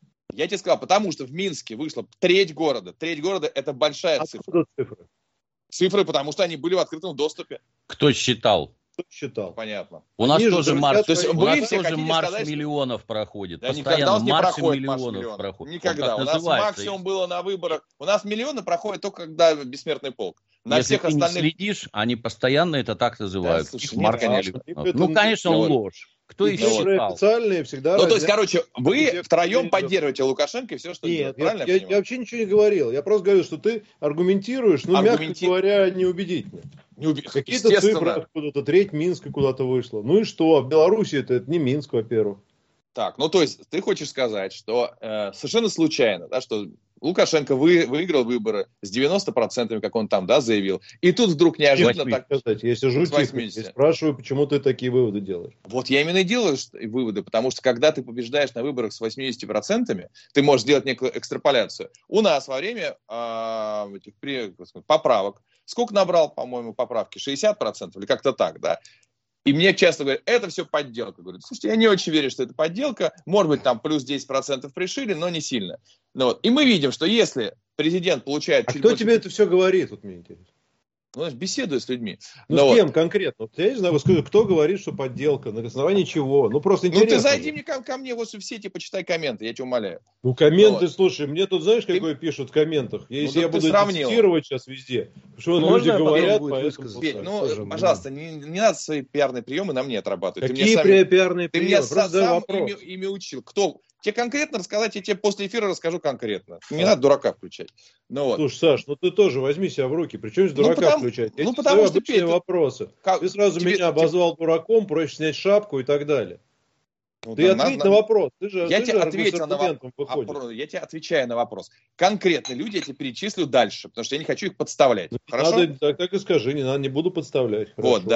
Я тебе сказал, потому что в Минске вышло треть города. Треть города – это большая а цифра. цифры? Цифры, потому что они были в открытом доступе. Кто считал? Кто считал? Понятно. У нас Они тоже марш, то есть, у вы нас все тоже марш сказать, миллионов проходит. Да, Постоянно никогда у нас не марш проходит миллионов, марш миллионов. проходит. Никогда. Он У нас максимум было на выборах. У нас миллионы проходят только когда бессмертный полк. На Если всех ты остальных... не следишь, они постоянно это так называют. Да, слушай, Их нет, марш конечно. миллионов. Ну, конечно, ложь. Кто их считал? Официальные всегда. Ну, то есть, короче, вы Те, втроем поддерживаете Лукашенко и все, что Нет, делает. Правильно я, я, я, я вообще ничего не говорил. Я просто говорю, что ты аргументируешь, ну, Аргументи... мягко говоря, неубедительно. Не уб... Какие-то цифры откуда-то, треть Минска куда-то вышла. Ну и что? В Беларуси это, это не Минск, во-первых. Так, ну то есть ты хочешь сказать, что э, совершенно случайно, да, что Лукашенко вы, выиграл выборы с девяноста процентами, как он там, да, заявил, и тут вдруг неожиданно так... Сказать, я сижу тихо и спрашиваю, почему ты такие выводы делаешь. Вот я именно и делаю выводы, потому что когда ты побеждаешь на выборах с восьмидесятью процентами, ты можешь сделать некую экстраполяцию. У нас во время э, этих поправок, сколько набрал, по-моему, поправки? шестьдесят процентов или как-то так, да? И мне часто говорят, это все подделка. Говорю, слушайте, я не очень верю, что это подделка. Может быть, там плюс десять процентов пришили, но не сильно. Ну, вот. И мы видим, что если президент получает... А чуть кто больше... тебе это все говорит, вот мне интересно? Ну, беседую с людьми. Ну, но с кем вот. конкретно? Я не знаю, кто говорит, что подделка, на основании чего? Ну, просто интересно. Ну, ты зайди мне ко, ко мне вот в сети, почитай комменты, я тебя умоляю. Ну, комменты, вот. Слушай, мне тут, знаешь, ты... какое пишут в комментах? Если ну, я буду цитировать сейчас везде, что ну, люди говорят, поэтому... Петь, ну, тоже, пожалуйста, не, не надо свои пиарные приемы на мне отрабатывать. Какие ты мне сам, пиарные ты приемы? Ты меня сам ими, ими учил. Кто... Тебе конкретно рассказать, я тебе после эфира расскажу конкретно. Не а. надо дурака включать. Ну, вот. Слушай, Саш, ну ты тоже возьми себя в руки. Причем здесь дурака ну, потому, включать? Я ну, потому что обычные вопросы. Как, ты сразу тебе, меня обозвал тебе... дураком, проще снять шапку и так далее. Ну, ты да, ответь на, на вопрос. Ты же, я ты тебе же ответил на вопрос. Я тебе отвечаю на вопрос. Конкретно люди я тебе перечислю дальше, потому что я не хочу их подставлять. Ну, Хорошо? Надо, так, так и скажи, не, надо, не буду подставлять. Вот, Хорошо. да.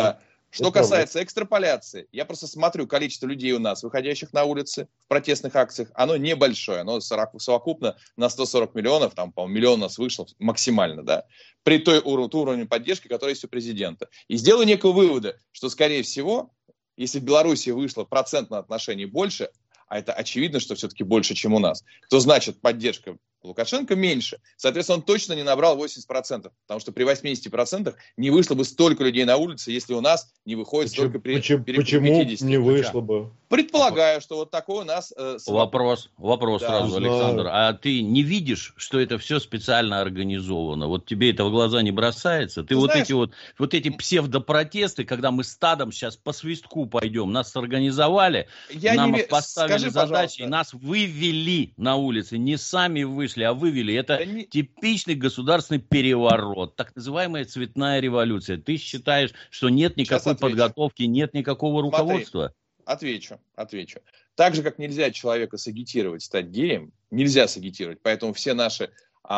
Что касается экстраполяции, я просто смотрю количество людей у нас, выходящих на улицы в протестных акциях, оно небольшое, оно совокупно на сто сорок миллионов, там, по-моему, миллион у нас вышло максимально, да, при той ур- уровне поддержки, который есть у президента. И сделаю некого вывода, что, скорее всего, если в Беларуси вышло процентное отношение больше, а это очевидно, что все-таки больше, чем у нас, то значит поддержка Лукашенко меньше. Соответственно, он точно не набрал восемьдесят процентов, потому что при восьмидесяти процентах не вышло бы столько людей на улице, если у нас не выходит почему, столько при, почему, при почему пятидесяти. не вышло бы? Предполагаю, что вот такой у нас... Э, вопрос, вопрос да. сразу, Александр. А ты не видишь, что это все специально организовано? Вот тебе это в глаза не бросается? Ты, ты вот, эти вот, вот эти псевдопротесты, когда мы стадом сейчас по свистку пойдем, нас организовали, Я нам не... поставили Скажи, задачи, и пожалуйста. нас вывели на улицы. Не сами вышли, а вывели. Это Да не... типичный государственный переворот, так называемая цветная революция. Ты считаешь, что нет никакой подготовки, нет никакого Смотри. руководства? Отвечу, отвечу. Так же, как нельзя человека сагитировать стать геем, нельзя сагитировать. Поэтому все наши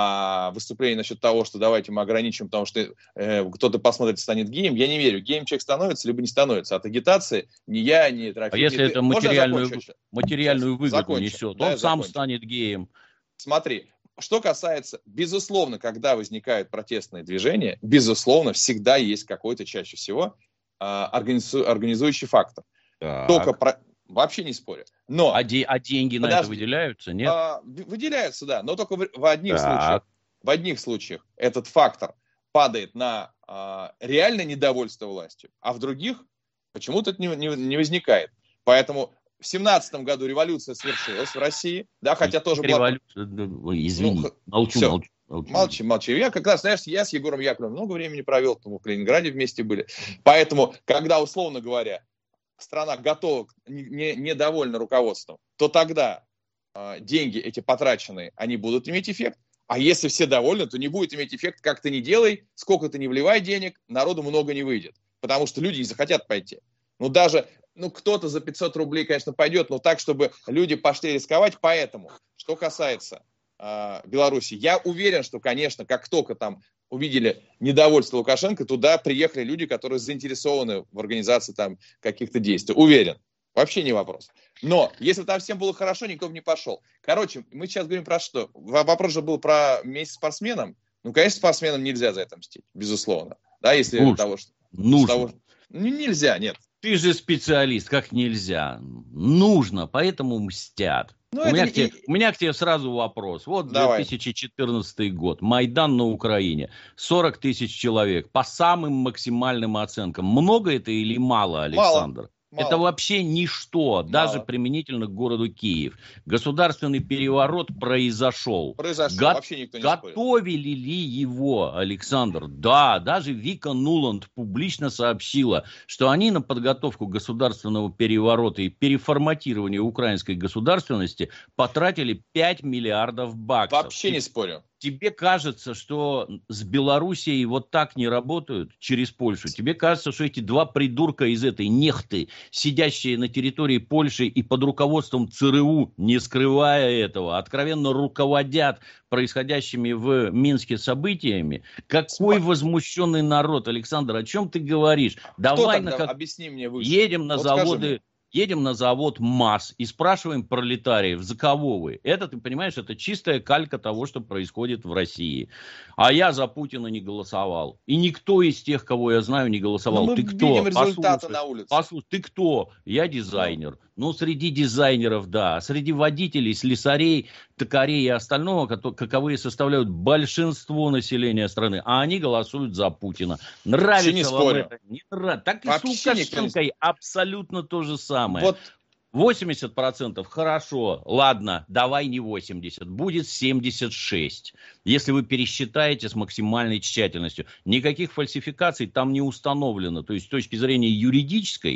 а, выступления насчет того, что давайте мы ограничим, потому что э, кто-то посмотрит и станет геем, я не верю. Геем человек становится, либо не становится. От агитации ни я, ни Трофим. А если ты... это материальную, закончу, материальную выгоду закончу. несет, Да, он сам закончу. станет геем. Смотри, что касается, безусловно, когда возникают протестные движения, безусловно, всегда есть какой-то, чаще всего, а, организу... организующий фактор. Так. Только про... вообще не спорю. Но... А, де... а деньги Подожди. на это выделяются, нет? А, выделяются, да, но только в, в одних Так. случаях. В одних случаях этот фактор падает на а, реальное недовольство властью, а в других почему-то это не, не, не возникает. Поэтому в семнадцатом году революция свершилась в России, да, хотя тоже была... Революция, извини, Ну, молчу, всё. молчу, молчу. Молчи, молчи. Я как раз, знаешь, я с Егором Яковлевым много времени провел, мы в Калининграде вместе были. Поэтому, когда, условно говоря, страна готова, не, недовольна руководством, то тогда э, деньги эти потраченные, они будут иметь эффект. А если все довольны, то не будет иметь эффект, как ты ни делай, сколько ты ни вливай денег, народу много не выйдет. Потому что люди не захотят пойти. Ну, даже, ну, кто-то за пятьсот рублей, конечно, пойдет, но так, чтобы люди пошли рисковать. Поэтому, что касается э, Беларуси, я уверен, что, конечно, как только там увидели недовольство Лукашенко, туда приехали люди, которые заинтересованы в организации там каких-то действий. Уверен. Вообще не вопрос. Но если там всем было хорошо, никто бы не пошел. Короче, мы сейчас говорим про что? Вопрос же был про месть спортсменам. Ну, конечно, спортсменам нельзя за это мстить, безусловно. Да, если Нужно. того, что... Нужно. Того... Ну, нельзя, нет. Ты же специалист, как нельзя. Нужно, поэтому мстят. Ну, у, меня не... к тебе, у меня к тебе сразу вопрос. Вот Давай. две тысячи четырнадцатый год. Майдан на Украине. сорок тысяч человек. По самым максимальным оценкам. Много это или мало, Александр? Мало. Это вообще ничто, Мало. даже применительно к городу Киев. Государственный переворот произошел. Произошел, Го- вообще никто не спорит. Готовили ли его, Александр? Да, даже Вика Нуланд публично сообщила, что они на подготовку государственного переворота и переформатирования украинской государственности потратили пять миллиардов баксов. Вообще не спорю. Тебе кажется, что с Белоруссией вот так не работают через Польшу? Тебе кажется, что эти два придурка из этой нехты, сидящие на территории Польши и под руководством ЦРУ, не скрывая этого, откровенно руководят происходящими в Минске событиями? Какой Сма... возмущенный народ, Александр, о чем ты говоришь? Давай Кто на тогда? как... Объясни мне выше. Едем на вот заводы... Едем на завод МАЗ и спрашиваем пролетариев, за кого вы? Это, ты понимаешь, это чистая калька того, что происходит в России. А я за Путина не голосовал. И никто из тех, кого я знаю, не голосовал. Ну, мы ты кто? видим результаты Послушай, на улице. Послушай, ты кто? Я дизайнер. Ну, среди дизайнеров, да. Среди водителей, слесарей, токарей и остального, каковые составляют большинство населения страны. А они голосуют за Путина. Нравится не вам спорю. это? Не нравится. Так и Вообще с Лукашенкой не... абсолютно то же самое. Вот. восемьдесят процентов хорошо, ладно, давай не восемьдесят, будет семьдесят шесть. Если вы пересчитаете с максимальной тщательностью. Никаких фальсификаций там не установлено. То есть с точки зрения юридической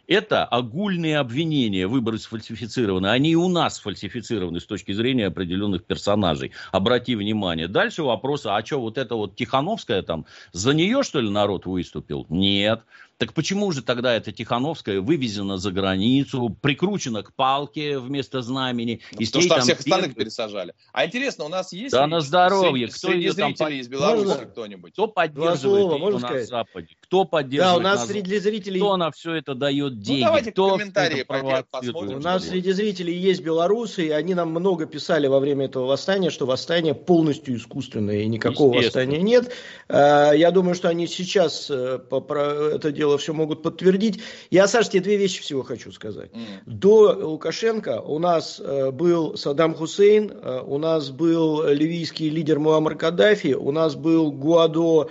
Это огульные обвинения, выборы сфальсифицированы. Они и у нас сфальсифицированы с точки зрения определенных персонажей. Обрати внимание. Дальше вопрос, а что вот это вот Тихановская там, за нее что ли народ выступил? Нет. Так почему же тогда эта Тихановская вывезена за границу, прикручена к палке вместо знамени? И потому что там всех остальных пересажали. А интересно, у нас есть... Да на здоровье. Кто среди зрителей там... из Беларуси можно? Кто-нибудь? Кто поддерживает ее на Западе? Кто поддерживает да, у нас на среди зрителей... Кто на все это дает деньги? Ну, давайте Кто комментарии посмотрим. У нас среди зрителей есть белорусы, и они нам много писали во время этого восстания, что восстание полностью искусственное, и никакого восстания нет. Я думаю, что они сейчас это дело все могут подтвердить. Я, Саш, тебе две вещи всего хочу сказать. Mm. До Лукашенко у нас был Саддам Хусейн, у нас был ливийский лидер Муаммар Каддафи, у нас был Гуайдо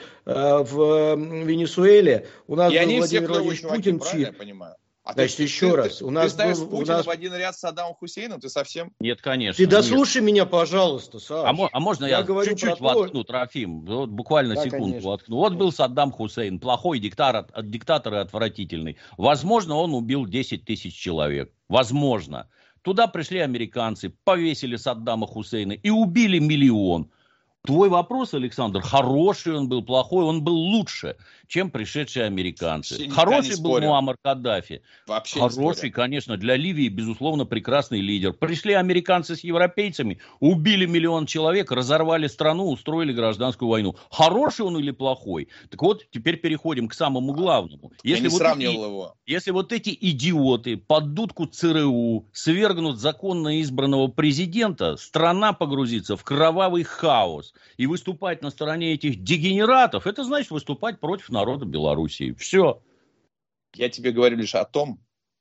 в Венесуэле, у нас и был Владимир Владимирович Путин. Правильно я понимаю? А Значит, ты, еще ты, раз. Ты, у нас ты ставишь был, Путина у нас... в один ряд с Саддамом Хусейном? Ты совсем... Нет, конечно. Ты дослушай нет. меня, пожалуйста, Саш. А, а можно я, я чуть-чуть воткну, то... Трофим? Вот буквально да, секунду конечно. воткну. Вот был Саддам Хусейн, плохой диктатор, диктатор и отвратительный. Возможно, он убил десять тысяч человек. Возможно. Туда пришли американцы, повесили Саддама Хусейна и убили миллион. Твой вопрос, Александр, хороший он был, плохой, он был лучше, чем пришедшие американцы. Вообще хороший был Муаммар Каддафи. Вообще хороший, конечно, для Ливии, безусловно, прекрасный лидер. Пришли американцы с европейцами, убили миллион человек, разорвали страну, устроили гражданскую войну. Хороший он или плохой? Так вот, теперь переходим к самому главному. Если Я не вот сравнивал эти, его. Если вот эти идиоты под дудку ЦРУ свергнут законно избранного президента, страна погрузится в кровавый хаос. И выступать на стороне этих дегенератов, это значит выступать против народа Белоруссии. Все. Я тебе говорю лишь о том,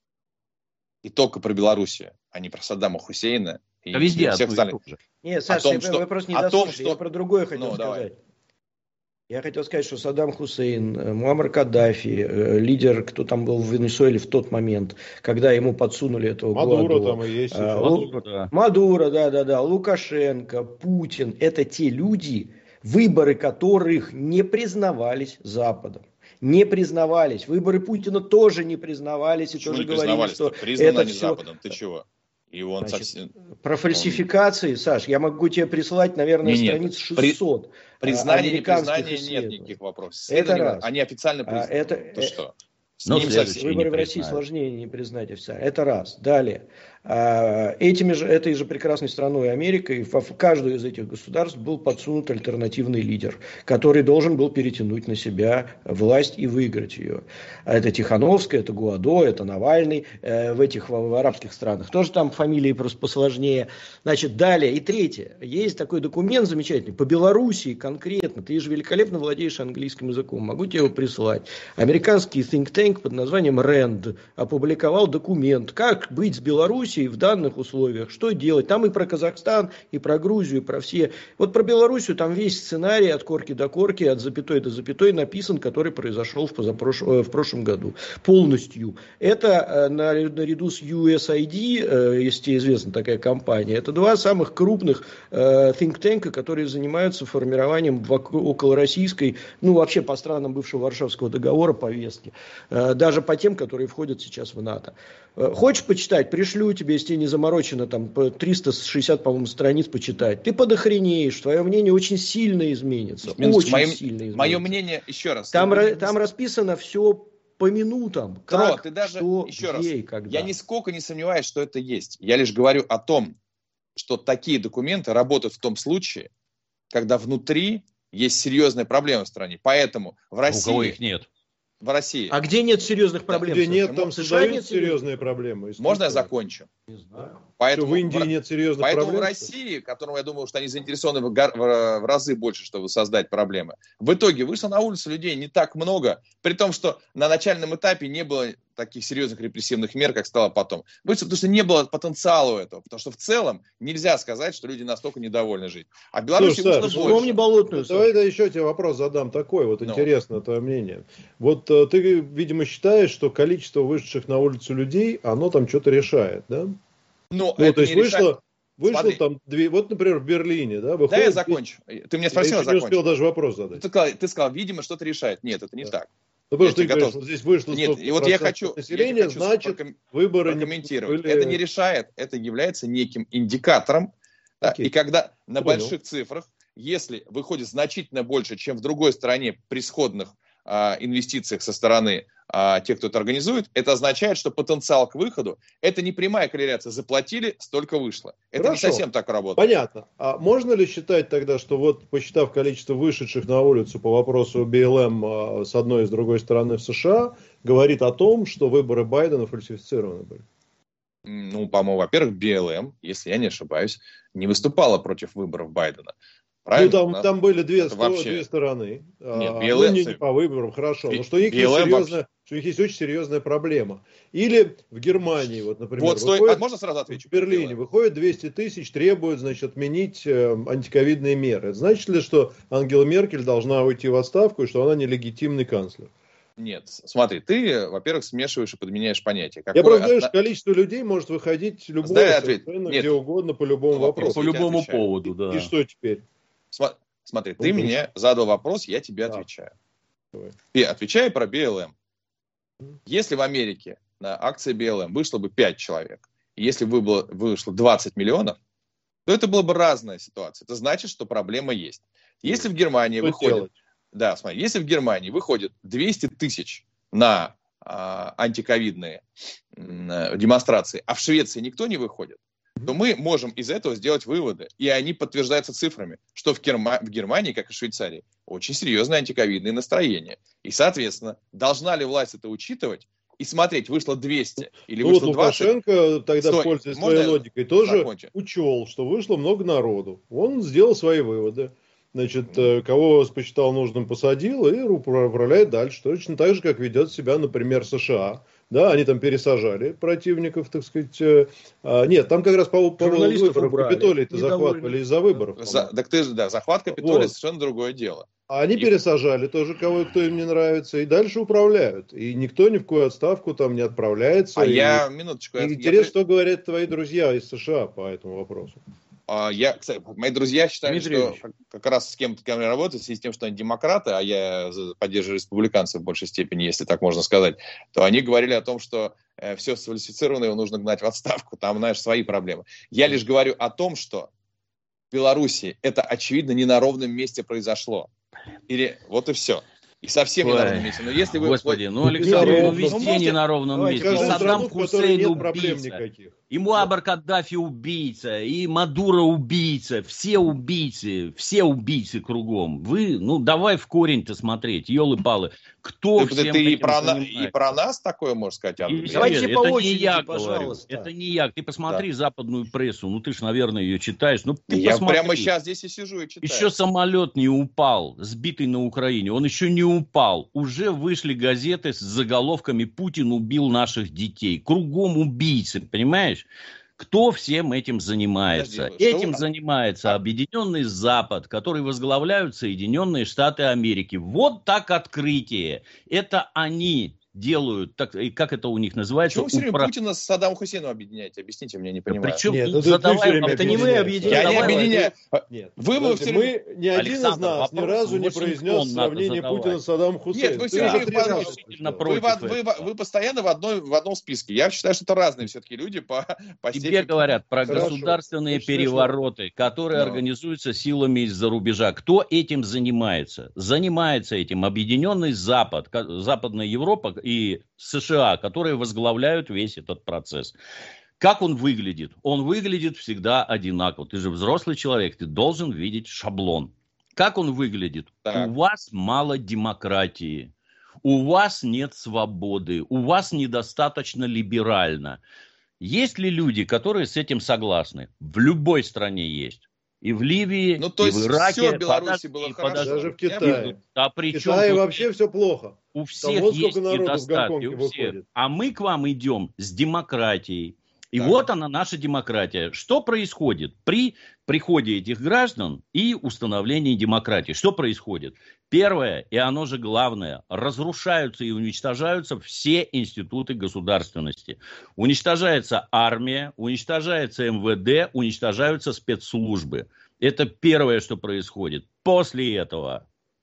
и только про Белоруссию, а не про Саддама Хусейна и, а везде и всех остальных. Нет, Саша, том, я, что... вы просто не о том, что... что... я про другое хотел ну, сказать. Давай. Я хотел сказать, что Саддам Хусейн, Муаммар Каддафи, лидер, кто там был в Венесуэле в тот момент, когда ему подсунули этого Мадуро Гуайдо, там и есть. А, Мадуро, да. Мадуро, да, да, да, Лукашенко, Путин. Это те люди, выборы которых не признавались Западом. Не признавались. Выборы Путина тоже не признавались. Почему и тоже не говорили, что признаны это они все... Западом. Ты чего? И он Значит, совсем... Про фальсификации, он... Саш, я могу тебе прислать, наверное, не, страниц шестьсот. При... Признание, непризнание, нет никаких вопросов. Это раз. Они официально признаны. А, это... Ты что? Но выборы в России сложнее не признать официально. Это раз. Далее. Этими же, этой же прекрасной страной Америкой в каждое из этих государств был подсунут альтернативный лидер, который должен был перетянуть на себя власть и выиграть ее. Это Тихановская, это Гуайдо, это Навальный. В этих в арабских странах тоже там фамилии просто посложнее. Значит, далее. И третье. Есть такой документ замечательный. По Белоруссии конкретно. Ты же великолепно владеешь английским языком. Могу тебе его прислать. Американский think tank под названием рэнд опубликовал документ, как быть с Белоруссией в данных условиях, что делать. Там и про Казахстан, и про Грузию, и про все. Вот про Белоруссию там весь сценарий от корки до корки, от запятой до запятой написан, который произошел в, позапрош... в прошлом году. Полностью. Это наряду с ю эс ай ди, если тебе известна такая компания, это два самых крупных think tank, которые занимаются формированием около российской, ну вообще по странам бывшего Варшавского договора повестки. Даже по тем, которые входят сейчас в НАТО. Хочешь почитать? Пришлю тебе, если тебе не заморочено, там, триста шестьдесят, по-моему, страниц почитать. Ты подохренеешь, твое мнение очень сильно изменится. Минуточку, очень мое, сильно изменится. Мое мнение, еще раз. Там, ты... там расписано все по минутам. Тро, как, ты даже, что, еще где раз, и когда. Я нисколько не сомневаюсь, что это есть. Я лишь говорю о том, что такие документы работают в том случае, когда внутри есть серьезная проблема в стране. Поэтому в России... У кого их нет? В России. А где нет серьезных проблем? Где нет, там создают нет серьезные проблемы. Можно я закончу? Не знаю. Поэтому что в Индии в... нет серьезных поэтому проблем? Поэтому в России, которому я думаю, что они заинтересованы в, в, в разы больше, чтобы создать проблемы, в итоге вышло на улицу людей не так много, при том, что на начальном этапе не было таких серьезных репрессивных мер, как стало потом. Вышло, потому что не было потенциала у этого. Потому что в целом нельзя сказать, что люди настолько недовольны жить. А в Беларуси вышло больше. Вспомни Болотную. Давай да, еще тебе вопрос задам такой, вот no. интересно твое мнение. Вот ты, видимо, считаешь, что количество вышедших на улицу людей, оно там что-то решает, да? Ну, ну то есть вышло, вышло Смотри. там две, вот, например, в Берлине, да, выходит... Да, я закончу. Ты меня спросил, я закончу. Я не успел даже вопрос задать. Ты сказал, ты сказал, видимо, что-то решает. Нет, это не да. так. Ну, потому что ты говоришь, вот здесь вышло Нет, и вот я хочу, населения, я хочу значит, проком... выборы прокомментировать. были... Это не решает, это является неким индикатором. Да, и когда на Понял. больших цифрах, если выходит значительно больше, чем в другой стороне при сходных а, инвестициях со стороны а, тех, кто это организует, это означает, что потенциал к выходу, это не прямая корреляция. Заплатили, столько вышло. Это Хорошо. не совсем так работает. Понятно. А можно ли считать тогда, что вот посчитав количество вышедших на улицу по вопросу би эл эм а, с одной и с другой стороны в США, говорит о том, что выборы Байдена фальсифицированы были? Ну, по-моему, во-первых, би эл эм, если я не ошибаюсь, не выступала против выборов Байдена. Правильно? Ну, там, там были две, сто, вообще... две стороны. Нет, би эл эм... Ну, не, не по выборам, хорошо. Но что у них есть серьезная, вообще... что у них есть очень серьезная проблема. Или в Германии, вот, например, вот, стой... выходит, а можно сразу отвечу? В Берлине выходит двести тысяч, требуют, значит, отменить э, антиковидные меры. Значит ли, что Ангела Меркель должна уйти в отставку и что она нелегитимный канцлер? Нет, смотри, ты, во-первых, смешиваешь и подменяешь понятия. Какое Я просто говорю, от... что количество людей может выходить любое, где угодно, по любому вопросу. По любому поводу, да. И что теперь? Смотри, ты мне задал вопрос, я тебе отвечаю. Давай. И отвечаю про би эл эм. Если в Америке на акции би эл эм вышло бы пять человек, и если бы было, вышло двадцать миллионов, то это была бы разная ситуация. Это значит, что проблема есть. Если в Германии что выходит... делать? Да, смотри, если в Германии выходит двести тысяч на а, антиковидные а, демонстрации, а в Швеции никто не выходит, то мы можем из этого сделать выводы. И они подтверждаются цифрами, что в, Герма... в Германии, как и в Швейцарии, очень серьезные антиковидные настроения. И, соответственно, должна ли власть это учитывать и смотреть, вышло двести или ну, вышло вот двадцать? Лукашенко, тогда, Стой, пользуясь своей логикой, тоже закончу? учел, что вышло много народу. Он сделал свои выводы. Значит, кого посчитал нужным, посадил и управляет дальше. Точно так же, как ведет себя, например, США. Да, они там пересажали противников, так сказать. Нет, там как раз по поводу выборов Капитолий-то захватывали из-за выборов. За, так ты же, да, захват Капитолия вот. совершенно другое дело. А они и... пересажали тоже кого, кто им не нравится, и дальше управляют. И никто ни в какую отставку там не отправляется. А и... я, минуточку. И интересно, я... что говорят твои друзья из США по этому вопросу. Я, кстати, мои друзья считают, что как раз с кем-то, кем я работаю, в связи с тем, что они демократы, а я поддерживаю республиканцев в большей степени, если так можно сказать, то они говорили о том, что э, все сфальсифицированное его нужно гнать в отставку. Там, знаешь, свои проблемы. Я лишь говорю о том, что в Беларуси это, очевидно, не на ровном месте произошло. Или вот и все. И совсем Ой, не на ровном месте. Но если вы... Господи, ну, Александр, ну везде ну, не на ровном давайте, месте. И Саддам Хусейн убийца, и Муаммар Каддафи убийца, и Мадуро убийца. Все убийцы, все убийцы кругом. Вы, ну, давай в корень-то смотреть, елы-палы. Кто ты, ты и, про на, и про нас такое можешь сказать, Андрей? Давайте по очереди, я пожалуйста. Говорю. Это не я. Ты посмотри да. западную прессу. Ну, ты ж, наверное, ее читаешь. Ну, ты я посмотри. Прямо сейчас здесь и сижу и читаю. Еще самолет не упал, сбитый на Украине. Он еще не упал. Уже вышли газеты с заголовками «Путин убил наших детей». Кругом убийцы, понимаешь? Кто всем этим занимается? Подожди, этим что? занимается а? Объединенный Запад, который возглавляют Соединенные Штаты Америки. Вот так открытие. Это они делают, так, и как это у них называется? Почему вы все время Путина с Саддамом Хусейном объединяете? Объясните мне, не понимаю. Причем, Нет, это, задавай, это не мы объединяем. Я не объединяю. Нет, вы, вы все... мы ни один Александр, из нас ни разу не произнес сравнение Путина с Саддамом Хусейном. Нет, вы все время вы, вы, вы, вы постоянно в, одной, в одном списке. Я считаю, что это разные все-таки люди по, по Тебе степени... говорят про Хорошо. государственные Очень перевороты, смешно. которые Но. организуются силами из-за рубежа. Кто этим занимается? Занимается этим Объединенный Запад, Западная Европа и США, которые возглавляют весь этот процесс. Как он выглядит? Он выглядит всегда одинаково. Ты же взрослый человек, ты должен видеть шаблон. Как он выглядит? Так. У вас мало демократии, у вас нет свободы, у вас недостаточно либерально. Есть ли люди, которые с этим согласны? В любой стране есть. И в Ливии, ну, то и в Ираке. Все в Беларуси было хорошо. Даже в Китае. А в Китае вообще все плохо. У всех вот есть недостатки. У всех. А мы к вам идем с демократией. И так. вот она, наша демократия. Что происходит при приходе этих граждан и установлении демократии? Что происходит? Первое, и оно же главное, разрушаются и уничтожаются все институты государственности. Уничтожается армия, уничтожается эм вэ дэ, уничтожаются спецслужбы. Это первое, что происходит. После этого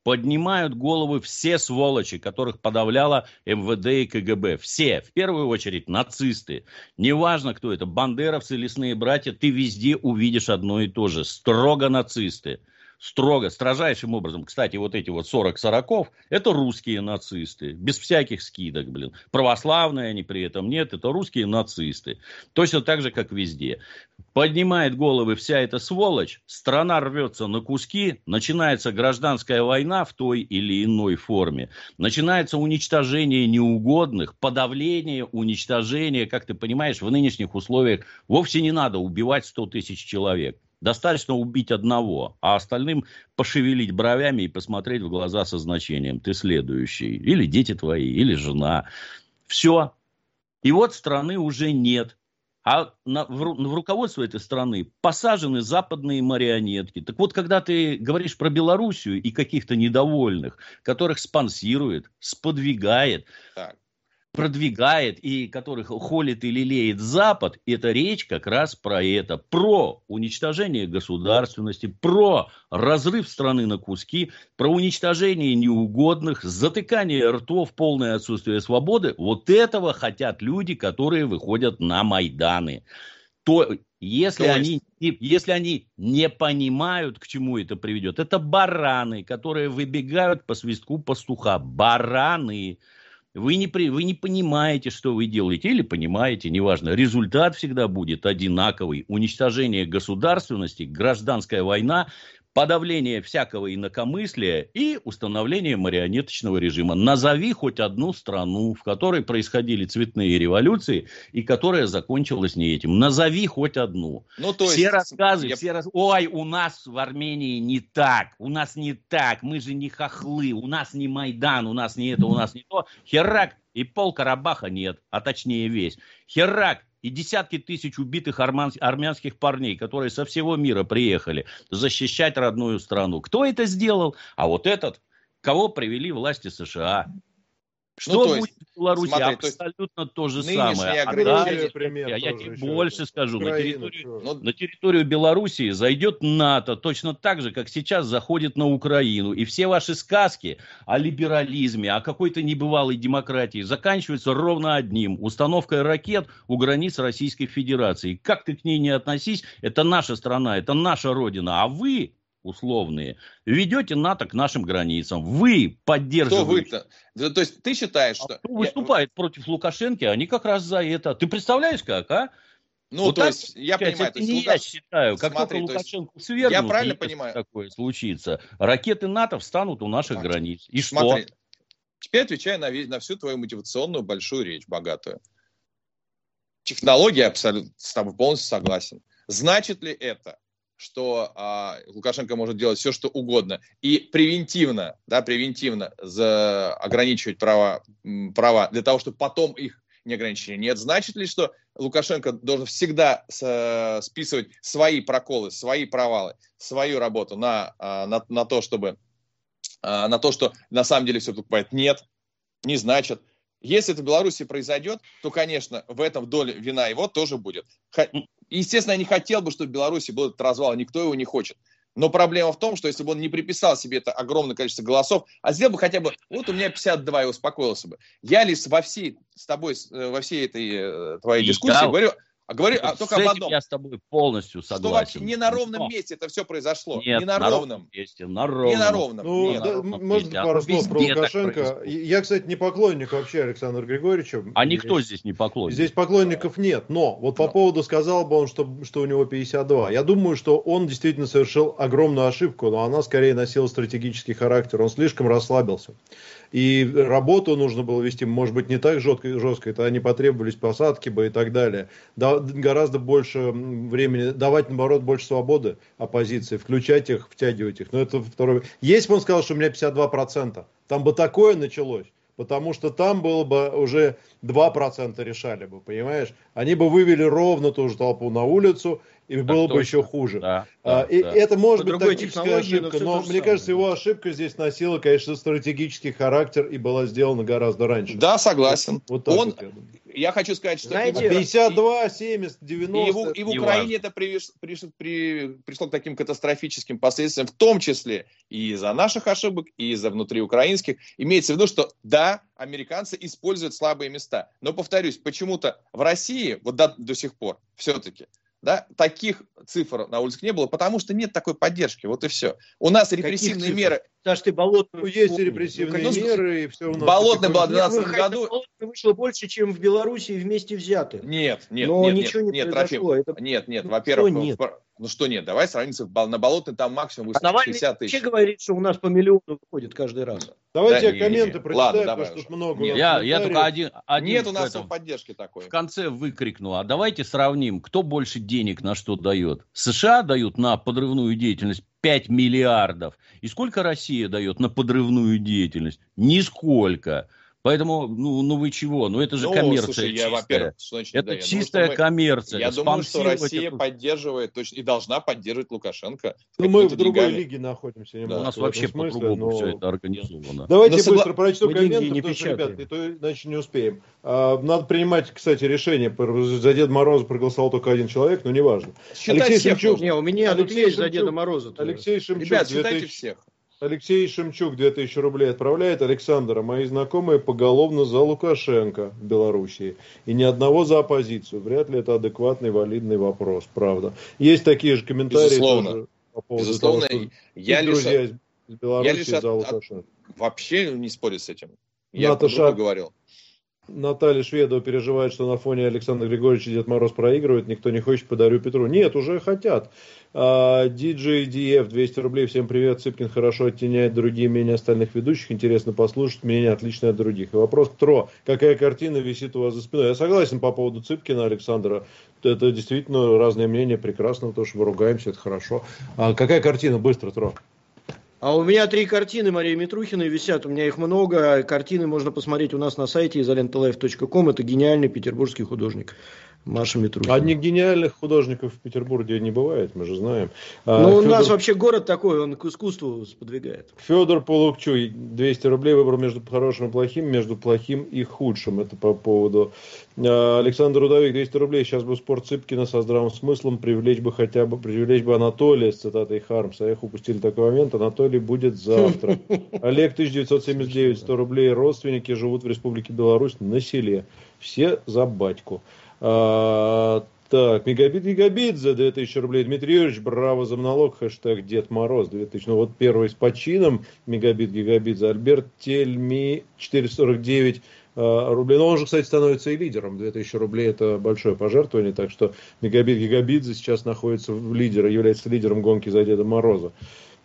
поднимают головы все сволочи, которых подавляла эм вэ дэ и ка гэ бэ. Все, в первую очередь, нацисты. Неважно, кто это, бандеровцы, лесные братья, ты везде увидишь одно и то же. Строго нацисты. Строго, строжайшим образом. Кстати, вот эти вот сорок сороков, это русские нацисты. Без всяких скидок, блин. Православные они при этом нет, это русские нацисты. Точно так же, как везде. Поднимает головы вся эта сволочь, страна рвется на куски, начинается гражданская война в той или иной форме. Начинается уничтожение неугодных, подавление, уничтожение. Как ты понимаешь, в нынешних условиях вовсе не надо убивать сто тысяч человек. Достаточно убить одного, а остальным пошевелить бровями и посмотреть в глаза со значением. Ты следующий. Или дети твои, или жена. Все. И вот страны уже нет. А на, в, в руководство этой страны посажены западные марионетки. Так вот, когда ты говоришь про Белоруссию и каких-то недовольных, которых спонсирует, сподвигает... Так. продвигает и которых холит и лелеет Запад, это речь как раз про это. Про уничтожение государственности, про разрыв страны на куски, про уничтожение неугодных, затыкание ртов, полное отсутствие свободы. Вот этого хотят люди, которые выходят на Майданы. То, если, То есть... они, если они не понимают, к чему это приведет, это бараны, которые выбегают по свистку пастуха. Бараны. Вы не, при, вы не понимаете, что вы делаете, или понимаете, неважно. Результат всегда будет одинаковый. Уничтожение государственности, гражданская война, подавление всякого инакомыслия и установление марионеточного режима. Назови хоть одну страну, в которой происходили цветные революции и которая закончилась не этим. Назови хоть одну. Ну, то есть, все рассказы, я... все рас... ой, у нас в Армении не так, у нас не так, мы же не хохлы, у нас не Майдан, у нас не это, у нас не то. Херак, и пол Карабаха нет, а точнее весь. Херак. И десятки тысяч убитых армянских парней, которые со всего мира приехали защищать родную страну. Кто это сделал? А вот этот, кого привели власти США. Что ну, будет есть, в Беларуси? Смотри, абсолютно то, то же самое. А дальше, я я тебе больше скажу. На территорию, ну, на территорию Белоруссии зайдет НАТО точно так же, как сейчас заходит на Украину. И все ваши сказки о либерализме, о какой-то небывалой демократии заканчиваются ровно одним. Установкой ракет у границ Российской Федерации. Как ты к ней не относись, это наша страна, это наша родина. А вы... условные, ведете НАТО к нашим границам. Вы поддерживаете... Кто вы-то? То есть ты считаешь, что... А кто выступает я... против Лукашенко, они как раз за это. Ты представляешь как, а? Ну, вот то так, есть, я понимаю... Это не Лука... я считаю. Как Смотри, только Лукашенко свергнут, я правильно понимаю? Такое случится. Ракеты НАТО встанут у наших Смотри. границ. И Смотри. что? Теперь отвечаю на, на всю твою мотивационную большую речь, богатую. Технология абсолютно с тобой полностью согласен. Значит ли это, что а, Лукашенко может делать все, что угодно, и превентивно, да, превентивно за, ограничивать права, права для того, чтобы потом их не ограничили? Нет. Значит ли, что Лукашенко должен всегда с, списывать свои проколы, свои провалы, свою работу на, на, на то, чтобы, на то, что на самом деле все покупает? Нет, не значит. Если это в Беларуси произойдет, то, конечно, в этом доля вина его тоже будет. Естественно, я не хотел бы, чтобы в Беларуси был этот развал, никто его не хочет. Но проблема в том, что если бы он не приписал себе это огромное количество голосов, а сделал бы хотя бы, вот у меня пятьдесят два, и успокоился бы. Я лишь во всей, с тобой, во всей этой твоей дискуссии говорю... А говорю а только об одном. Я с тобой полностью согласен. Что вообще не на ровном Но. месте это все произошло. Нет, не на, на ровном месте. На ровном. Не на ровном. Ну, Нет, да, на ровном можно месте. пару А слов про Лукашенко. Я, кстати, не поклонник вообще Александра Григорьевича. А никто здесь не поклонник. Здесь поклонников нет. Но вот по Но. поводу сказал бы он, что, что у него пятьдесят два. Я думаю, что он действительно совершил огромную ошибку, но она скорее носила стратегический характер. Он слишком расслабился. И работу нужно было вести, может быть, не так жестко, жестко это они потребовались посадки бы и так далее. Да, гораздо больше времени, давать, наоборот, больше свободы оппозиции, включать их, втягивать их. Но это второй. Если бы он сказал, что у меня пятьдесят два процента, там бы такое началось, потому что там было бы уже два процента решали бы, понимаешь? Они бы вывели ровно ту же толпу на улицу, и так было точно. бы еще хуже. Да, а, да, и да. Это может По быть тактическая ошибка, но, но мне самое, кажется, да. его ошибка здесь носила, конечно, стратегический характер и была сделана гораздо раньше. Да, согласен. Вот, вот он, вот я хочу сказать, что... Знаете, пятьдесят два, семьдесят, девяносто... И в, и в Украине это привез, при, при, пришло к таким катастрофическим последствиям, в том числе и из-за наших ошибок, и из-за внутриукраинских. Имеется в виду, что да, американцы используют слабые места. Но, повторюсь, почему-то в России, вот до, до сих пор, все-таки, да, таких цифр на улицах не было, потому что нет такой поддержки. Вот и все. У нас репрессивные меры... Саш, ты болотную... Ну, есть репрессивные ну, меры, и все у нас... Болотная была в две тысячи двенадцатом году... Болотная вышло больше, чем в Белоруссии вместе взятых. Нет, нет, Но нет, ничего нет, не нет, произошло. Трофим, Это... нет, нет, Ну, во-первых... что нет? Ну что нет, давай сравниться, на Болотной там максимум высадить Навальный шестьдесят тысяч. вообще говорит, что у нас по миллиону выходит каждый раз. Давайте Да, я не, комменты не. прочитаю, Ладно, потому давай что уже. много... Нет. Я, я только один, один Нет у нас этом... поддержки такой. В конце выкрикну, а давайте сравним, кто больше денег на что дает. США дают на подрывную деятельность пять миллиардов. И сколько Россия дает на подрывную деятельность? Нисколько. Поэтому, ну, ну вы чего? Ну это же ну, коммерция слушай, я, чистая. Значит, Это да, чистая думаю, коммерция. Я думаю, что Россия эту... поддерживает точно, и должна поддерживать Лукашенко. Ну, мы в другой деньгами. лиге находимся. Да. У нас вообще смысле, по-другому но... все это организовано. Давайте но быстро согла... прочту комменты, не потому что, ребят, иначе не успеем. А, надо принимать, кстати, решение. За Деда Мороза проголосовал только один человек, но неважно. Считай Алексей Шемчук. Не, у меня Алексей есть за Деда Мороза. Алексей Шемчук. Ребят, считайте всех. Алексей Шемчук две тысячи рублей отправляет. Александр, мои знакомые поголовно за Лукашенко в Белоруссии. И ни одного за оппозицию. Вряд ли это адекватный, валидный вопрос, правда. Есть такие же комментарии. Безусловно. Тоже по поводу Безусловно. Того, я лишь, друзья из Беларуси я лишь за от, Лукашенко. От, вообще не спорю с этим. Я Наташа... говорил. Наталья Шведова переживает, что на фоне Александра Григорьевича Дед Мороз проигрывает, никто не хочет, подарю Петру. Нет, уже хотят. ди джей ди эф двести рублей, всем привет, Цыпкин хорошо оттеняет другие мнения остальных ведущих, интересно послушать, мнение отличное от других. И вопрос к Тро, какая картина висит у вас за спиной? Я согласен по поводу Цыпкина, Александра, это действительно разные мнения, прекрасно, потому что мы ругаемся, это хорошо. А какая картина, быстро, Тро? А у меня три картины Марии Митрухиной висят, у меня их много. Картины можно посмотреть у нас на сайте изолента лайф точка ком. Это гениальный петербургский художник Маша Митрухина. Одних гениальных художников в Петербурге не бывает, мы же знаем. Ну, а, у Федор... нас вообще город такой, он к искусству сподвигает. Федор Полукчуй, двести рублей, выбор между хорошим и плохим, между плохим и худшим. Это по поводу... Александр Удовик, двести рублей. Сейчас бы спорт Цыпкина со здравым смыслом привлечь бы хотя бы, привлечь бы Анатолия с цитатой Хармса. Эх, упустили такой момент. Анатолий будет завтра. Олег, тысяча девятьсот семьдесят девять, сто рублей. Родственники живут в Республике Беларусь на селе. Все за батьку. А, так, Мегабит Гигабит за две тысячи рублей. Дмитрий Юрьевич, браво за монолог. Хэштег Дед Мороз две тысячи. Ну вот первый с почином. Мегабит Гигабит за Альберт Тельми четыреста сорок девять рублей. Но он же, кстати, становится и лидером. две тысячи рублей это большое пожертвование. Так что Мегабит Гигабидзе сейчас находится в лидере, является лидером гонки за Деда Мороза.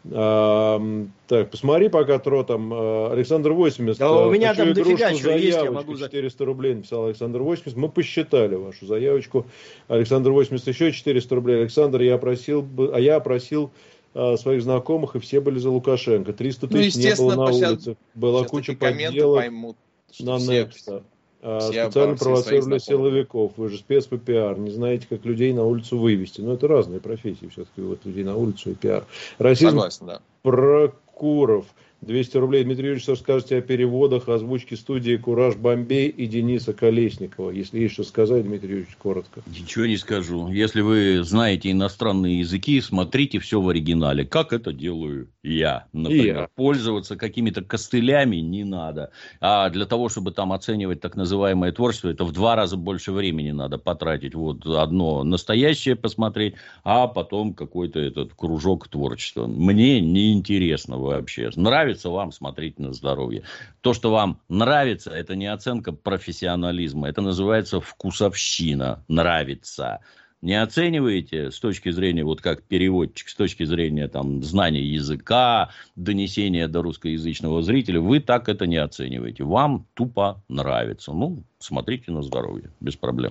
А, так, посмотри, пока Тро там Александр восемьдесят. Да, у меня там дофига чего есть, я могу... четыреста рублей написал Александр восемьдесят. Мы посчитали вашу заявочку. Александр восемьдесят еще четыреста рублей. Александр, я просил, а я просил своих знакомых, и все были за Лукашенко. триста тысяч ну, не было на улице. Была куча подделок на Некста. Специально провоцировали силовиков. Вы же спец по пиар. Не знаете, как людей на улицу вывести. Но это разные профессии. Все-таки вот людей на улицу и пиар. Расизм. Согласен, да. Прокуров. двести рублей. Дмитрий Юрьевич, расскажете о переводах, озвучке студии «Кураж Бомбей» и Дениса Колесникова. Если есть что сказать, Дмитрий Юрьевич, коротко. Ничего не скажу. Если вы знаете иностранные языки, смотрите все в оригинале. Как это делаю я, например. Я. Пользоваться какими-то костылями не надо. А для того, чтобы там оценивать так называемое творчество, это в два раза больше времени надо потратить. Вот одно настоящее посмотреть, а потом какой-то этот кружок творчества. Мне неинтересно вообще. Нравится вам, смотреть на здоровье. То, что вам нравится, это не оценка профессионализма. Это называется вкусовщина. Нравится. Не оцениваете с точки зрения, вот как переводчик, с точки зрения там, знания языка, донесения до русскоязычного зрителя, вы так это не оцениваете. Вам тупо нравится. Ну, смотрите на здоровье, без проблем.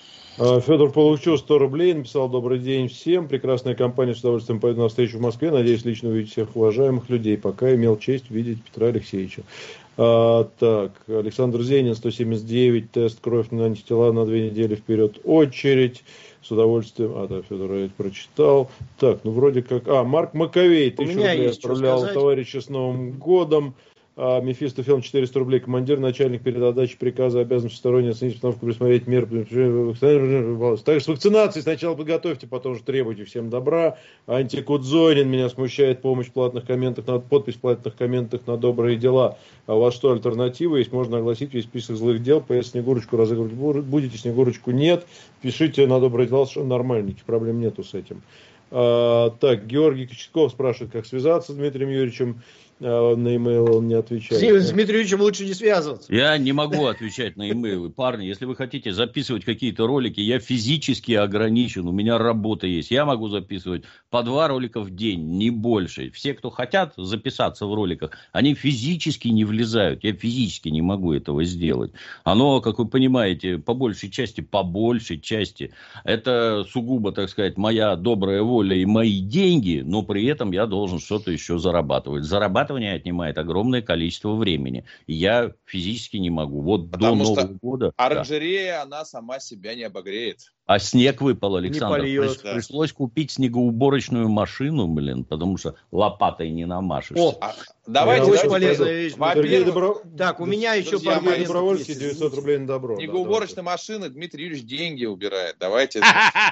Федор Полукчук, сто рублей, написал: добрый день всем. Прекрасная компания, с удовольствием пойду на встречу в Москве. Надеюсь, лично увидеть всех уважаемых людей. Пока имел честь видеть Петра Алексеевича. А, так, Александр Зенин, сто семьдесят девять, тест кровь на антитела на две недели вперед. Очередь. С удовольствием. А, да, Федор, я это прочитал. Так, ну вроде как... А, Марк Маковей, тысячу рублей отправлял товарища с Новым годом. А, Мефисто Филм четыреста рублей. Командир, начальник перед отдачей приказа обязан всесторонне оценить обстановку, присмотреть меры. Так, с вакцинацией сначала подготовьте, потом же требуйте всем добра. Антикудзонин, меня смущает помощь в платных комментах, на, подпись в платных комментах на добрые дела. А у вас что, альтернатива есть? Можно огласить весь список злых дел. Если Снегурочку разыгрывать будете, Снегурочку нет. Пишите на добрые дела, что нормально, никаких проблем нету с этим. А, так, Георгий Кочетков спрашивает, как связаться с Дмитрием Юрьевичем. А на имейл он не отвечает. С Дмитрием Юрьевичем лучше не связываться. Я не могу отвечать на имейлы. Парни, если вы хотите записывать какие-то ролики, я физически ограничен. У меня работа есть. Я могу записывать по два ролика в день, не больше. Все, кто хотят записаться в роликах, они физически не влезают. Я физически не могу этого сделать. Оно, как вы понимаете, по большей части, по большей части, это сугубо, так сказать, моя добрая воля и мои деньги, но при этом я должен что-то еще зарабатывать. Зарабатывать отнимает огромное количество времени. И я физически не могу. Вот Потому до что Нового года... оранжерея, да. Она сама себя не обогреет. А снег выпал, Александр. Польет, да. Пришлось купить снегоуборочную машину, блин, потому что лопатой не намашешься. О, а, давайте, очень давайте полезная вещь. Добро... Так, у меня еще друзья пару Добровольский девятьсот рублей на добро. Снегоуборочная да, машина, Дмитрий Юрьевич деньги убирает. Давайте.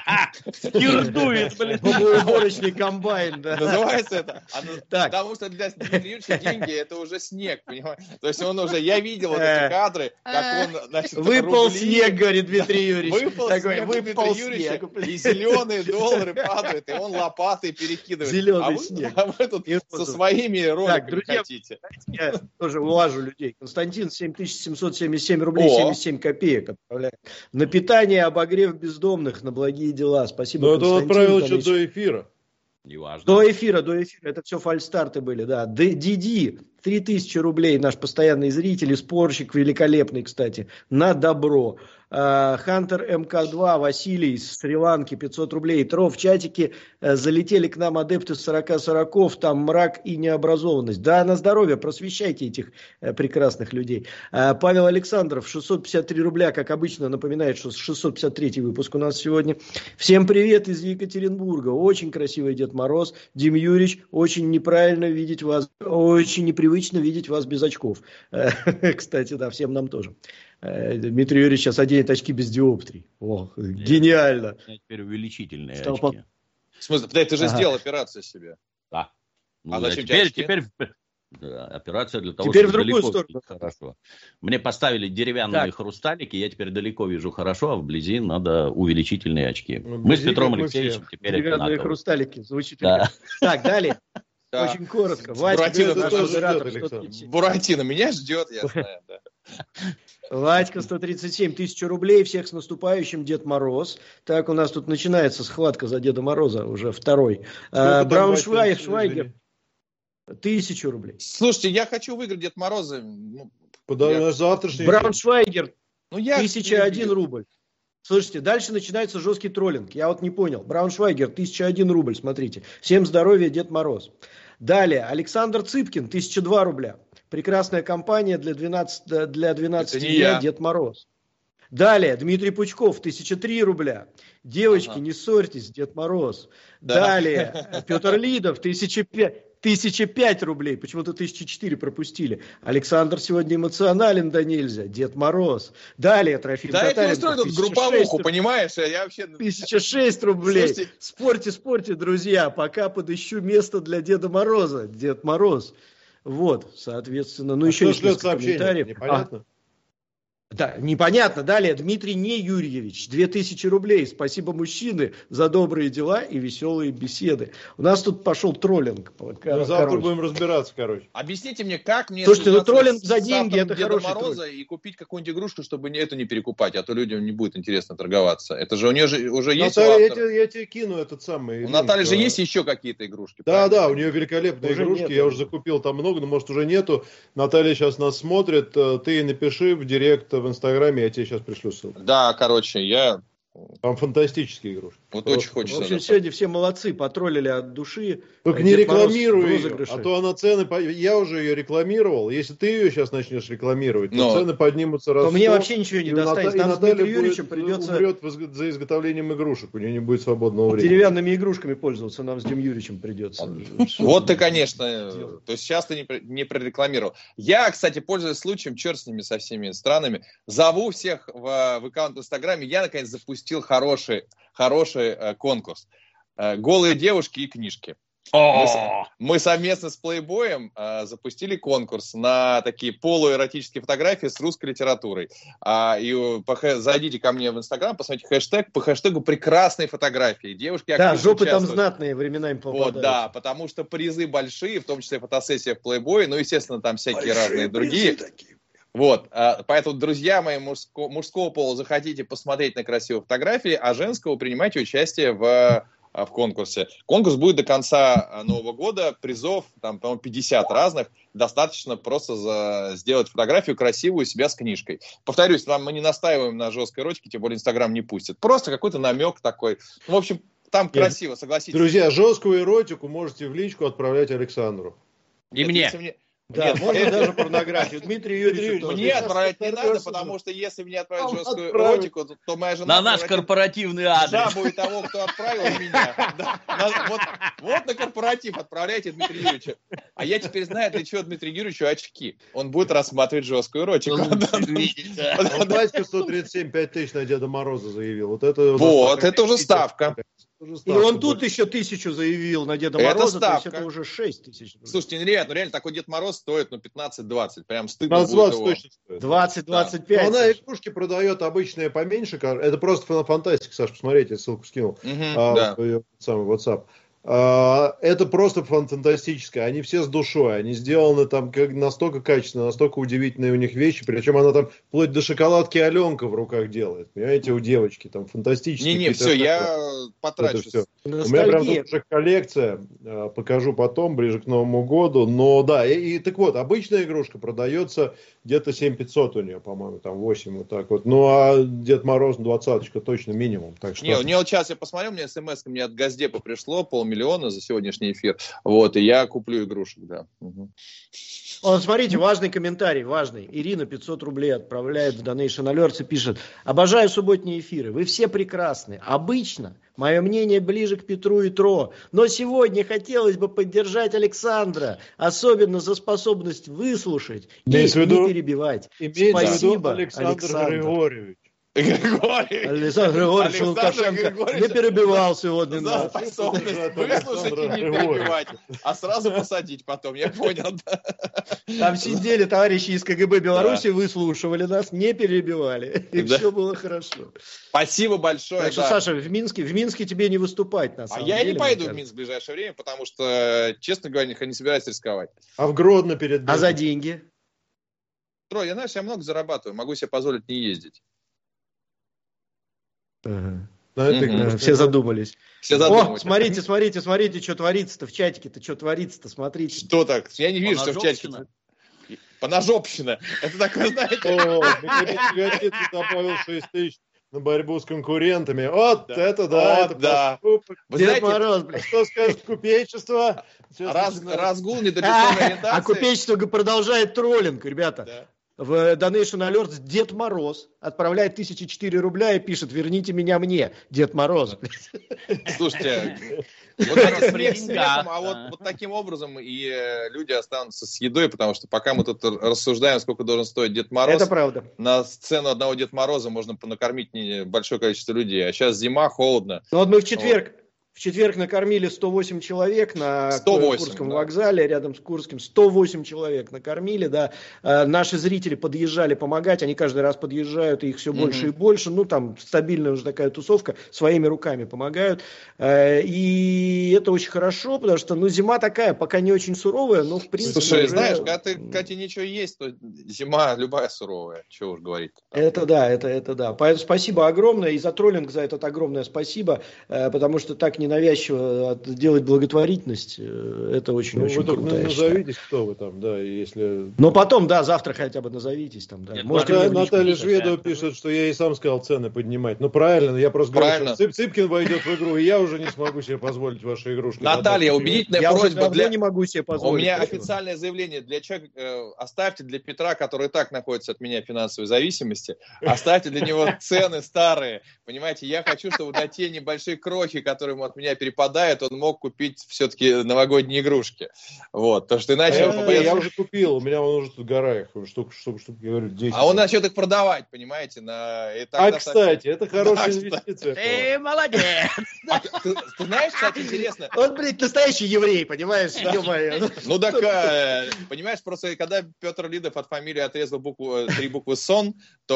Кирдует, блин. Снегоуборочный комбайн, да. Называется это. Потому что для Дмитрия Юрьевича деньги это уже снег, понимаешь? То есть он уже, я видел эти кадры, как он, значит, выпал снег, говорит Дмитрий Юрьевич. Выпал снег Дмитрия Юрьевича, и зеленые доллары падают, и он лопатой перекидывает. Зеленый а вы, снег. А вы тут и со своими роликами так, друзья, хотите. Я тоже уважу людей. Константин, семь тысяч семьсот семьдесят семь рублей семьдесят семь копеек отправляет. На питание, обогрев бездомных, на благие дела. Спасибо, Константин. Но это он отправил еще до эфира. Неважно. До эфира, до эфира. Это все фальстарты были, да. Диди, три тысячи рублей, наш постоянный зритель, и спорщик великолепный, кстати, на добро. Хантер эм ка два, Василий из Шри-Ланки, пятьсот рублей. Тро, в чатике залетели к нам адепты сорок сороков, там мрак и необразованность. Да, на здоровье, просвещайте этих прекрасных людей. Павел Александров, шестьсот пятьдесят три рубля, как обычно, напоминает, что шестьсот пятьдесят третий выпуск у нас сегодня. Всем привет из Екатеринбурга. Очень красивый Дед Мороз. Дим Юрьевич, очень неправильно видеть вас, очень непривычно видеть вас без очков. Кстати, да, всем нам тоже. Дмитрий Юрьевич сейчас оденет очки без диоптрий. О, гениально. Теперь увеличительные Стал очки. по... В смысле, да, ты же ага. сделал операцию себе. Да. Ну, а да, зачем теперь, очки? теперь да, операция для того, теперь чтобы в другую далеко сторону. видеть хорошо. Мне поставили деревянные так. хрусталики, я теперь далеко вижу хорошо, а вблизи надо увеличительные очки. Ну, мы с Петром Алексеевичем теперь деревянные одинаковые. хрусталики, звучит. Да. Так, далее. Да. Очень коротко. Буратино, Вадька, Буратино меня ждет, я знаю. Да. Вадька, сто тридцать семь тысяч рублей. Всех с наступающим, Дед Мороз. Так, у нас тут начинается схватка за Деда Мороза, уже второй. А, Брауншвайг, Швайгер, тысячу рублей. Слушайте, я хочу выиграть Дед Мороза. Ну, я... завтрашний. Брауншвайгер, ну, я тысяча один рубль. Слушайте, дальше начинается жесткий троллинг. Я вот не понял. Брауншвайгер, тысяча один рубль, смотрите. Всем здоровья, Дед Мороз. Далее, Александр Цыпкин, тысяча два рубля. Прекрасная компания для двенадцати, для двенадцати дня, Дед Мороз. Далее, Дмитрий Пучков, тысяча три рубля. Девочки, ага. не ссорьтесь, Дед Мороз. Да. Далее, Петр Лидов, тысяча пять. Тысяча пять рублей, почему-то тысяча четыре пропустили. Александр сегодня эмоционален, да нельзя. Дед Мороз. Далее, Трофим да Татаренко. Да, я не устрою тут групповуху, понимаешь? Я вообще... тысяча шесть рублей. Слушайте... Спорьте, спорьте, друзья, пока подыщу место для Деда Мороза. Дед Мороз. Вот, соответственно, ну а еще есть несколько комментариев. Непонятно? А. Да, непонятно. Далее, Дмитрий Не Юрьевич, две тысячи рублей. Спасибо, мужчины, за добрые дела и веселые беседы. У нас тут пошел троллинг. Ну, завтра будем разбираться, короче. Объясните мне, как мне... Слушайте, ну троллинг за деньги, это Деда хороший Мороза троллинг. И купить какую-нибудь игрушку, чтобы эту не перекупать, а то людям не будет интересно торговаться. Это же у нее же уже есть... Наталья, я тебе, я тебе кину этот самый... У Натальи же есть еще какие-то игрушки. Да, правильно? Да, у нее великолепные уже игрушки. Нет, я нет. уже закупил там много, но может уже нету. Наталья сейчас нас смотрит. Ты напиши в директ в Инстаграме, я тебе сейчас пришлю ссылку. Да, короче, я... Там фантастические игрушки. Вот просто очень хочется. В общем, сегодня все молодцы, потроллили от души. Только не рекламируй ее, а то она цены... Я уже ее рекламировал. Если ты ее сейчас начнешь рекламировать, то Но... цены поднимутся раз. То мне вообще ничего не достанется. Нам с Дмитрием Юрьевичем придется... умрет за изготовлением игрушек. У нее не будет свободного времени. Деревянными игрушками пользоваться нам с Дмитрием Юрьевичем придется. Вот ты, конечно. То есть сейчас ты не прорекламировал. Я, кстати, пользуясь случаем, черт с ними, со всеми странами, зову всех в аккаунт в Инстаграме. Я, наконец, запустил хороший хороший э, конкурс. Э, голые девушки и книжки. Мы, мы совместно с Playboy э, запустили конкурс на такие полуэротические фотографии с русской литературой. А, и по, зайдите ко мне в Инстаграм, посмотрите хэштег, по хэштегу «прекрасные фотографии». Девушки да, жопы участвуют. Там знатные временами попадают. Вот, да, потому что призы большие, в том числе фотосессия в Playboy, ну, естественно, там всякие большие разные другие. Такие. Вот, поэтому, друзья мои, мужского, мужского пола, захотите посмотреть на красивые фотографии, а женского принимайте участие в, в конкурсе. Конкурс будет до конца Нового года, призов, там, по-моему, пятьдесят разных, достаточно просто за, сделать фотографию красивую себя с книжкой. Повторюсь, там мы не настаиваем на жесткой эротике, тем более Инстаграм не пустит. Просто какой-то намек такой. В общем, там красиво, согласитесь. Друзья, жесткую эротику можете в личку отправлять Александру. И Нет, мне. Да, нет, можно даже порнографию. Дмитрий Юрьевич, мне отправлять не надо, потому что если мне отправить жесткую эротику, то моя жена... На наш корпоративный адрес. Жабу и того, кто отправил меня. Вот на корпоратив отправляйте Дмитрия Юрьевича. А я теперь знаю, для чего Дмитрию Юрьевичу очки. Он будет рассматривать жесткую эротику. Батька сто тридцать семь пять тысяч на Деда Мороза заявил. Вот это Вот, это уже ставка. И он тут еще тысячу заявил на Деда Мороза, то есть это уже шесть тысяч. Слушайте, нереально, реально такой Дед Мороз стоит, ну, пятнадцать-двадцать, прям стыдно будет его. двадцать-двадцать пять. Она игрушки продает обычные поменьше, это просто фантастика, Саш, посмотрите, я ссылку скинул. В ее самый WhatsApp. Это просто фантастическое. Они все с душой. Они сделаны там как настолько качественно, настолько удивительные у них вещи. Причем она там вплоть до шоколадки Аленка в руках делает. Понимаете, у девочки там фантастические. Не-не, все, я потрачусь. У меня прям тут уже коллекция. Покажу потом, ближе к Новому году. Но да, и, и так вот, обычная игрушка продается где-то семь тысяч пятьсот у нее, по-моему, там восемь вот так вот. Ну, а Дед Мороз двадцаточка точно минимум. Так что... Не, не, вот сейчас я посмотрел, мне смс мне от Газдепа пришло, полмиллиона за сегодняшний эфир. Вот, и я куплю игрушек, да. Угу. Вот, смотрите, важный комментарий, важный. Ирина пятьсот рублей отправляет в Donation Alerts и пишет: обожаю субботние эфиры, вы все прекрасны. Обычно мое мнение ближе к Петру и Тро, но сегодня хотелось бы поддержать Александра, особенно за способность выслушать и не перебивать. Спасибо, Александр, Александр Григорьевич. Григорий. Александр Григорьевич Лукашенко не перебивал сегодня. За способность выслушать и не перебивать, а сразу посадить потом, я понял. Да. Там сидели товарищи из КГБ Беларуси, да. Выслушивали нас, не перебивали, и да. Все было хорошо. Спасибо большое. Так что, да. Саша, в Минске, в Минске тебе не выступать, на самом а деле. А я не пойду в Минск в ближайшее время, потому что, честно говоря, не собираюсь рисковать. А в Гродно перед Белым? А за деньги? Трой, я, знаешь, я много зарабатываю, могу себе позволить не ездить. Ага. Угу. Все задумались. Все задумались. О, смотрите, смотрите, смотрите, что творится-то в чатике-то, что творится-то, смотрите. Что так? Я не вижу, что в чатике. Поножопщина. Это такое, знаете. О, ты добавил шесть тысяч на борьбу с конкурентами. Вот это да, это да. Дед Мороз, блядь. Что скажет купечество? Разгул недопеченной ориентации. А купечество продолжает троллинг, ребята. В Donation Alerts Дед Мороз отправляет тысяча четыре рубля и пишет: верните меня мне, Дед Мороз. Слушайте, вот это смех смехом, а вот, вот таким образом и люди останутся с едой, потому что пока мы тут рассуждаем, сколько должен стоить Дед Мороз, это правда. На цену одного Дед Мороза можно накормить большое количество людей, а сейчас зима, холодно. Ну вот мы в четверг В четверг накормили сто восемь человек на сто восемь, Курском да. вокзале, рядом с Курским. сто восемь человек накормили, да. Э, наши зрители подъезжали помогать, они каждый раз подъезжают, и их все больше mm-hmm. и больше. Ну, там стабильная уже такая тусовка, своими руками помогают. Э, и это очень хорошо, потому что, ну, зима такая, пока не очень суровая, но в принципе... Слушай, уже... знаешь, когда ты, когда тебе ничего есть, то зима любая суровая, чего уж говорить. Это да, это, это да. Поэтому спасибо огромное, и за троллинг за этот огромное спасибо, э, потому что так не ненавязчиво делать благотворительность, это очень-очень ну, круто. Вы назовитесь, кто вы там, да, если... Но потом, да, завтра хотя бы назовитесь там, да. Нет, Может, Наталья, Наталья Шведова пишет, что я и сам сказал цены поднимать. Ну, правильно, я просто Правильно. говорю, что Цып, Цыпкин войдет в игру, и я уже не смогу себе позволить ваши игрушки. Наталья, убедительная я просьба уже для... не могу себе позволить. У меня Спасибо. официальное заявление для человека. Э, оставьте для Петра, который и так находится от меня в финансовой зависимости, оставьте для него цены старые. Понимаете, я хочу, чтобы на те небольшие крохи, которые ему от меня перепадают, он мог купить все-таки новогодние игрушки. Вот, потому что иначе... А он я, побоится... я уже купил, у меня он уже тут в горах, штук, штук, штук, я говорю, десять. А он начнет их продавать, понимаете? На... И А, тогда кстати, это хорошая Да, инвестиция. Ты молодец! А ты, ты- ты знаешь, кстати, интересно... Он, блядь, настоящий еврей, понимаешь? ё-моё. Ну так, э, понимаешь, просто когда Петр Лидов от фамилии отрезал букву, три буквы «сон»,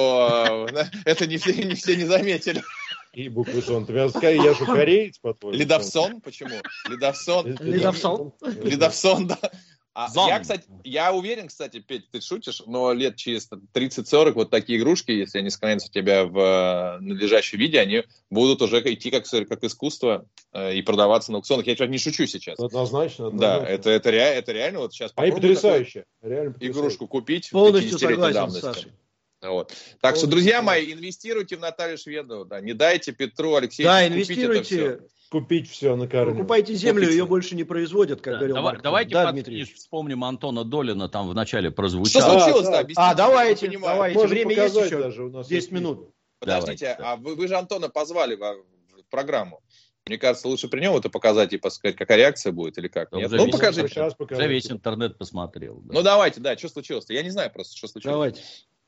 то э, это не все, не все не заметили. И буквы сон. Ты меня сказал, я же кореец, по-твоему. Лидовсон? Почему? Лидовсон. Лидовсон? Лидовсон, да. А Зон. я, кстати, я уверен, кстати, Петь, ты шутишь, но лет через тридцать-сорок вот такие игрушки, если они сохранятся у тебя в э, надлежащем виде, они будут уже идти как, как искусство э, и продаваться на аукционах. Я не шучу сейчас. Однозначно, однозначно. Да, это, это, ре, это реально вот сейчас Они попробуй потрясающие. Реально такую игрушку купить Полностью пятидесятилетней согласен с давности. Сашей. Вот. Так что, друзья мои, инвестируйте в Наталью Шведову. Да. Не дайте Петру Алексеевичу Да, купить это инвестируйте, все. Купить все на корню. покупайте землю, Купите. ее больше не производят, как Да, говорил давай- Марк. давайте Да, под Дмитрий. финиш вспомним Антона Долина, там в начале Что прозвучало. случилось-то? да. Объясните, А, я не давайте, понимаю. давайте. Можем Время есть показать еще? даже, у нас десять есть минут. Подождите, Давайте, а вы, вы же Антона позвали в, в программу. Мне кажется, лучше при нем это показать и сказать, какая реакция будет или как. Да, Нет? уже Ну, весь покажите. интернет- Сейчас покажу. Уже весь интернет посмотрел. да. Ну, давайте, да, что случилось-то? Я не знаю просто, что случилось. Давайте.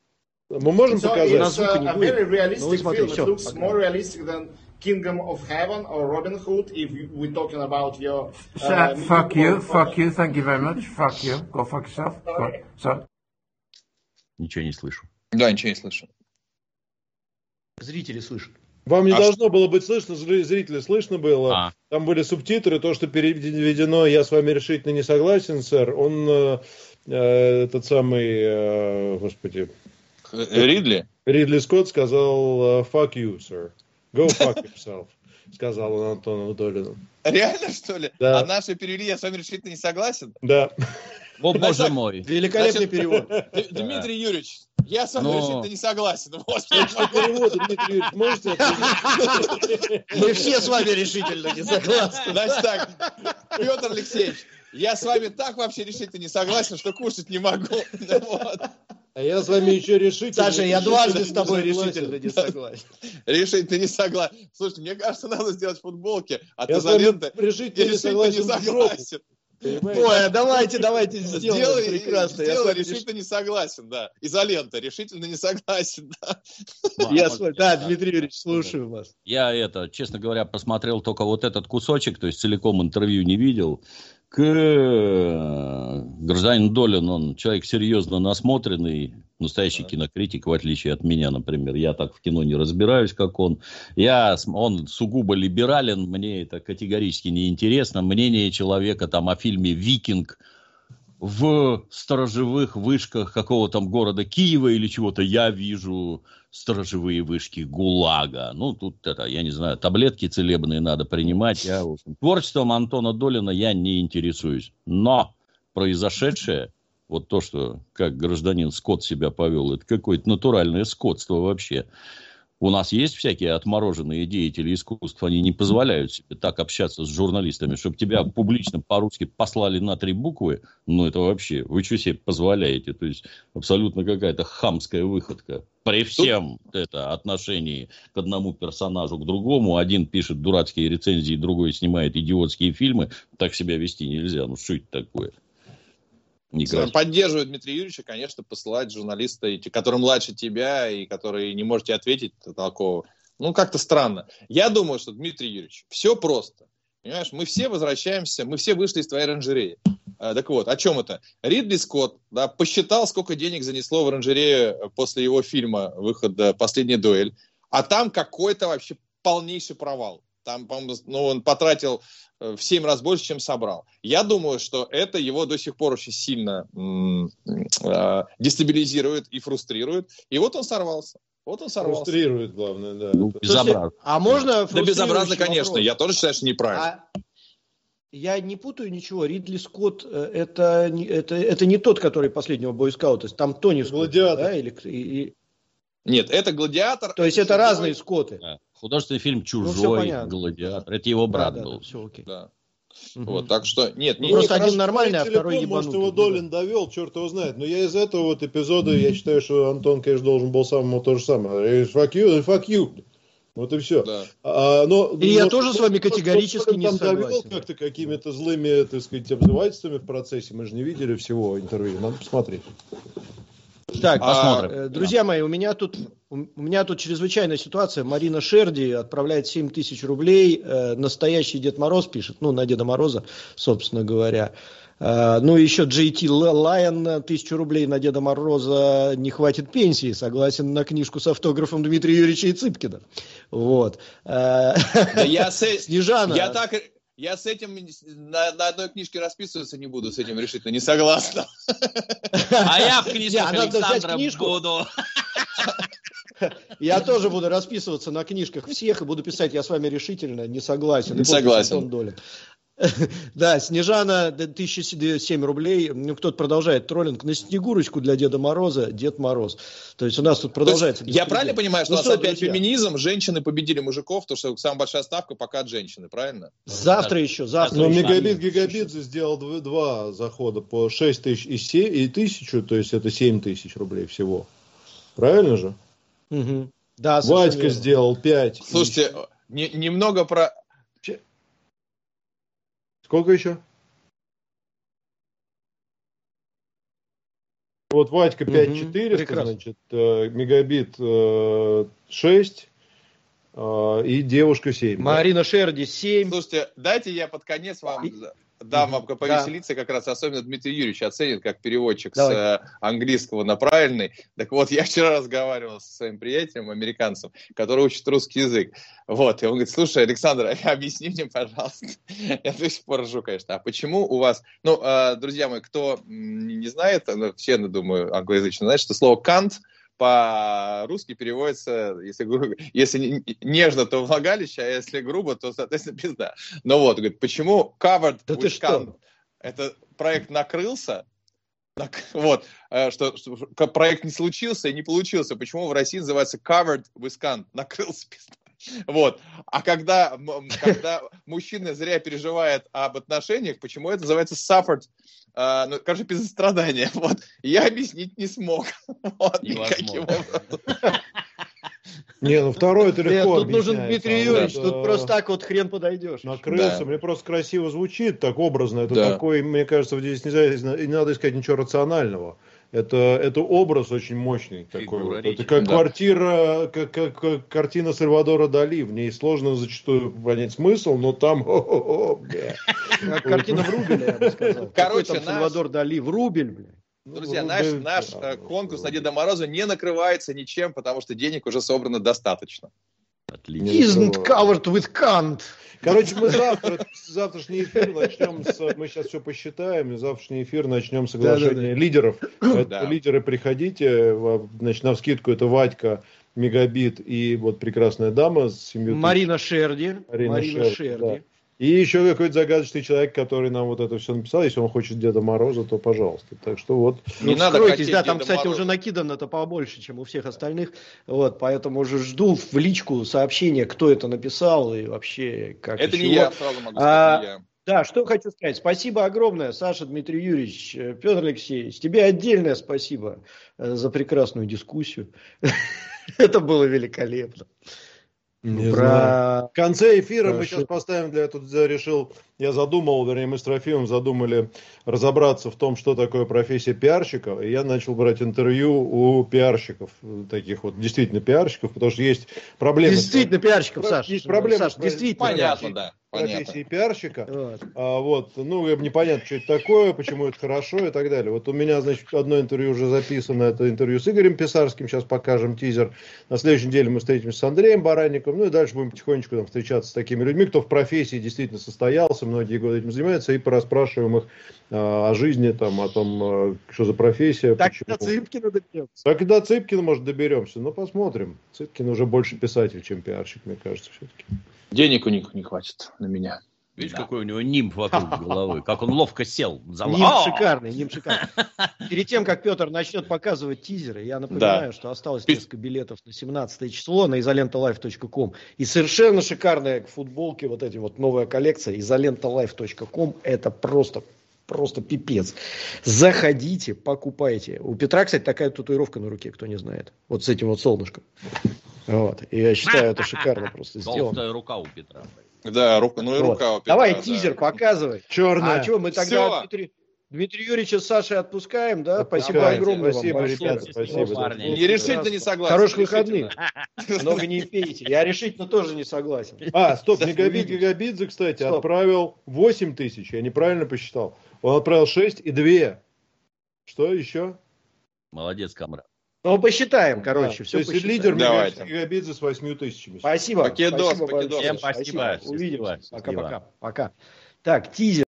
Мы можем So показать? На it's звука uh, не a будет. very Ну, realistic вы смотрите, film. It всё, looks пока. more realistic than Kingdom of Heaven or Robin Hood. If we're talking about your uh, Shut, fuck you, or- fuck you, thank you very much, fuck you, go fuck yourself. Go. So, Ничего не слышу. Да, ничего не слышу. Зрители слышат. Вам не А должно было быть слышно, зри- зрители слышно было. А. Там были субтитры, то, что переведено, я с вами решительно не согласен, сэр. Он, э, э, этот самый, э, господи, Ридли? Ридли Скотт сказал, э, fuck you, sir. Go fuck yourself, сказал он Антону Долину. Реально, что ли? Да. А наши перевели, я с вами решительно не согласен. Да. О, боже Значит, мой. Великолепный Значит, перевод. Д- Дмитрий Юрьевич, я с вами Но- решительно не согласен. Вот. Что переводы, Дмитрий Юрьевич, можете ответить? Мы все с вами решительно не согласны. Значит так, Петр Алексеевич, я с вами так вообще решительно не согласен, что кушать не могу. Ну вот. А я с вами еще решительно. Саша, я дважды с не тобой согласен. решительно не согласен. Решительно не согласен. Слушайте, мне кажется, надо сделать футболки от Я с вами изоленты. решительно Я не решительно не согласен. в жопу, согласен. понимаете? Ой, давайте, давайте сделаем. Сделай, Прекрасно. Я с сделай, вами решительно не согласен, да. Изолента, решительно не согласен, да. Я с вами- Да, Дмитрий Юрьевич, слушаю вас. Я это, честно говоря, посмотрел только вот этот кусочек, то есть целиком интервью не видел. К гражданин Долин, он человек серьезно насмотренный, настоящий кинокритик, в отличие от меня, например. Я так в кино не разбираюсь, как он. Я, он сугубо либерален, мне это категорически неинтересно. Мнение человека там о фильме «Викинг» в сторожевых вышках какого-то там города Киева или чего-то я вижу сторожевые вышки ГУЛАГа. Ну, тут это, я не знаю, таблетки целебные надо принимать. Я, в общем, творчеством Антона Долина я не интересуюсь. Но произошедшее, вот то, что как гражданин Скотт себя повел, это какое-то натуральное скотство вообще. У нас есть всякие отмороженные деятели искусств, они не позволяют себе так общаться с журналистами, чтобы тебя публично по-русски послали на три буквы. Ну, это вообще, вы что себе позволяете? То есть, абсолютно какая-то хамская выходка. При всем это отношении к одному персонажу, к другому. Один пишет дурацкие рецензии, другой снимает идиотские фильмы. Так себя вести нельзя. Ну, что это такое? Некрасиво. Поддерживаю Дмитрия Юрьевича, конечно, посылать журналиста, эти, которые младше тебя и которые не можете ответить такого. Ну, как-то странно. Я думаю, что, Дмитрий Юрьевич, все просто. Понимаешь, мы все возвращаемся, мы все вышли из твоей оранжереи. А, так вот, о чем это? Ридли Скотт, да, посчитал, сколько денег занесло в оранжерею после его фильма «Выход, «Последняя дуэль», а там какой-то вообще полнейший провал. Там, по-моему, ну, он потратил в семь раз больше, чем собрал. Я думаю, что это его до сих пор очень сильно м- м- дестабилизирует и фрустрирует. И вот он сорвался. Вот он сорвался. Фрустрирует, главное, да. Ну, безобразно. А можно Да безобразно, конечно. вопрос? Я тоже считаю, что неправильно. А я не путаю ничего. Ридли Скотт это, это, это не тот, который последнего бойскаута. Там Тони Скотт. Гладиатор. Да? Или, и... Нет, это «Гладиатор». То есть это разные Скотты. Да. Художественный фильм «Чужой», ну, «Гладиатор». Это его брат да, да, был. Да, все окей. Да. Угу. Вот, так что, нет, ну, не, просто не один нормальный, а второй телефон, ебанутый. Может, его Долин довел, черт его знает. Но я из этого вот эпизода, я считаю, что Антон, конечно, должен был самому то же самое. Fuck you, fuck you. Вот и все. Да. А, но, и но, я тоже с вами категорически не там согласен. Довел как-то какими-то злыми, так сказать, обзывательствами в процессе. Мы же не видели всего интервью. Надо посмотреть. Так, посмотрим. А, друзья мои, у меня тут у меня тут чрезвычайная ситуация. Марина Шерди отправляет семь тысяч рублей. Э, настоящий Дед Мороз пишет, ну, на Деда Мороза, собственно говоря. Э, ну, еще Джей Ти Лайон, тысячу рублей на Деда Мороза не хватит пенсии. Согласен на книжку с автографом Дмитрия Юрьевича Ицыпкина. Вот. Да я Снежана. Я так... Я с этим на, на одной книжке расписываться не буду, с этим решительно не согласна. А я в книжках Александра буду. Я тоже буду расписываться на книжках всех и буду писать, я с вами решительно не согласен. Не согласен. Да, Снежана, тысяча семь рублей. Ну, кто-то продолжает троллинг на Снегурочку для Деда Мороза, Дед Мороз. То есть у нас тут продолжается. Я правильно понимаю, что ну, у нас что, опять друзья? Феминизм, женщины победили мужиков, то что самая большая ставка пока от женщины, правильно? Завтра еще, завтра. Но еще. Мегабит Гигабит сделал два, два захода по шесть тысяч и, семь, и тысячу, то есть это семь тысяч рублей всего. Правильно же? Угу. Да, Вадька верно. сделал пять. Слушайте, не, немного про... Сколько еще? Вот Вадька пять тысяч четыреста, угу, значит, э, Мегабит э, шесть э, и девушка семь. Марина да? Шерди семь. Слушайте, дайте я под конец вам... дам вам повеселиться, да. Как раз особенно Дмитрий Юрьевич оценит как переводчик Давай. с э, английского на правильный. Так вот, я вчера разговаривал со своим приятелем, американцем, который учит русский язык. Вот, и он говорит, слушай, Александр, объясни мне, пожалуйста. Я до сих пор ржу, конечно. А почему у вас... Ну, э, друзья мои, кто не знает, ну, все, я думаю, англоязычно знают, что слово «кант» по-русски переводится, если, если нежно, то влагалище, а если грубо, то, соответственно, пизда. Но вот, говорит, почему covered да with cunt? Это проект накрылся, вот, что, что проект не случился и не получился. Почему в России называется covered with cunt? Накрылся пизда. Вот. А когда, когда мужчина зря переживает об отношениях, почему это называется suffered? Uh, ну, короче, без страдания. Вот. Я объяснить не смог. Вот, никаким образом. Не, ну второй это легко. Тут нужен Дмитрий Юрьевич, тут просто так вот хрен подойдешь. Накрылся, да. Мне просто красиво звучит, так образно. Это да. Такой, мне кажется, здесь нельзя, не надо искать ничего рационального. Это, это образ очень мощный такой. Вот. Это как да. квартира, как, как, как картина Сальвадора Дали. В ней сложно зачастую понять смысл, но там... Картина в рубле, я бы сказал. Короче, там Сальвадор Дали в рубль, бля. Друзья, ну, наш, наш да, конкурс на Деда Мороза не накрывается ничем, потому что денег уже собрано достаточно. Отлично. Isn't covered with cunt. Короче, мы завтра, завтрашний эфир начнем с... Мы сейчас все посчитаем, и завтрашний эфир начнем с оглашения да, да, да. лидеров. Да. Лидеры, приходите. Значит, навскидку это Вадька, Мегабит и вот прекрасная дама с семью... Марина Шерди. Марина, Марина Шерди. Шерди. Да. И еще какой-то загадочный человек, который нам вот это все написал. Если он хочет Деда Мороза, то пожалуйста. Так что вот. Не ну, надо скройтесь, да, там, Деда кстати, Мороза. Уже накидано-то побольше, чем у всех остальных. Вот, поэтому уже жду в личку сообщения, кто это написал и вообще как. Это чего. не я, сразу могу сказать, а, не я. Да, что хочу сказать. Спасибо огромное, Саша, Дмитрий Юрьевич, Петр Алексеевич. Тебе отдельное спасибо за прекрасную дискуссию. Это было великолепно. Не Про... знаю. В конце эфира Про мы что? Сейчас поставим для этого, решил, я задумал, вернее, мы с Трофимом задумали разобраться в том, что такое профессия пиарщика, и я начал брать интервью у пиарщиков, таких вот действительно пиарщиков, потому что есть проблемы. Действительно пиарщиков, Саша. Есть проблемы. Саша, действительно. Понятно, да. профессии пиарщика. Вот. А, вот, ну, непонятно, что это такое, почему это хорошо и так далее. Вот у меня, значит, одно интервью уже записано, это интервью с Игорем Писарским, сейчас покажем тизер. На следующей неделе мы встретимся с Андреем Баранниковым, ну и дальше будем потихонечку там встречаться с такими людьми, кто в профессии действительно состоялся, многие годы этим занимаются, и пораспрашиваем их а, о жизни, там, о том, а, что за профессия. Так почему. до Цыпкина доберемся. Так и до Цыпкина, может, доберемся, но посмотрим. Цыпкин уже больше писатель, чем пиарщик, мне кажется, все-таки. Денег у них не хватит на меня. Видишь, да. какой у него нимб вокруг головы, как он ловко сел. За... Нимб шикарный, нимб шикарный. Перед тем, как Петр начнет показывать тизеры, я напоминаю, да. что осталось несколько билетов на семнадцатое число на изолента лайф точка ком. И совершенно шикарные футболки, вот эти вот, новая коллекция изолента лайф точка ком. Это просто, просто пипец. Заходите, покупайте. У Петра, кстати, такая татуировка на руке, кто не знает. Вот с этим вот солнышком. Вот. И я считаю, это шикарно просто сделано. Толстая рука у Петра. Да, рука, ну и вот. рука у Петра. Давай да. тизер показывай. Черная. А что, мы тогда Дмитрий, Дмитрия Юрьевича с Сашей отпускаем, да? Отпускаем. Спасибо огромное спасибо, вам. Ребята, большое. спасибо, парни. Нерешительно не согласен. Хороших выходных. Много не пейте. Я решительно тоже не согласен. А, стоп, Мегабит Гигабидзе, кстати, стоп. отправил восемь тысяч. Я неправильно посчитал. Он отправил шесть и два. Что еще? Молодец, комрад. Ну, посчитаем, короче. Да, все то есть посчитаем. лидер Мегабит Гигабидзе с восемью тысячами. Спасибо. Покедос, спасибо покедос. большое. Всем спасибо. Увидимся. Счастливо. Пока-пока. Пока. Так, тизер.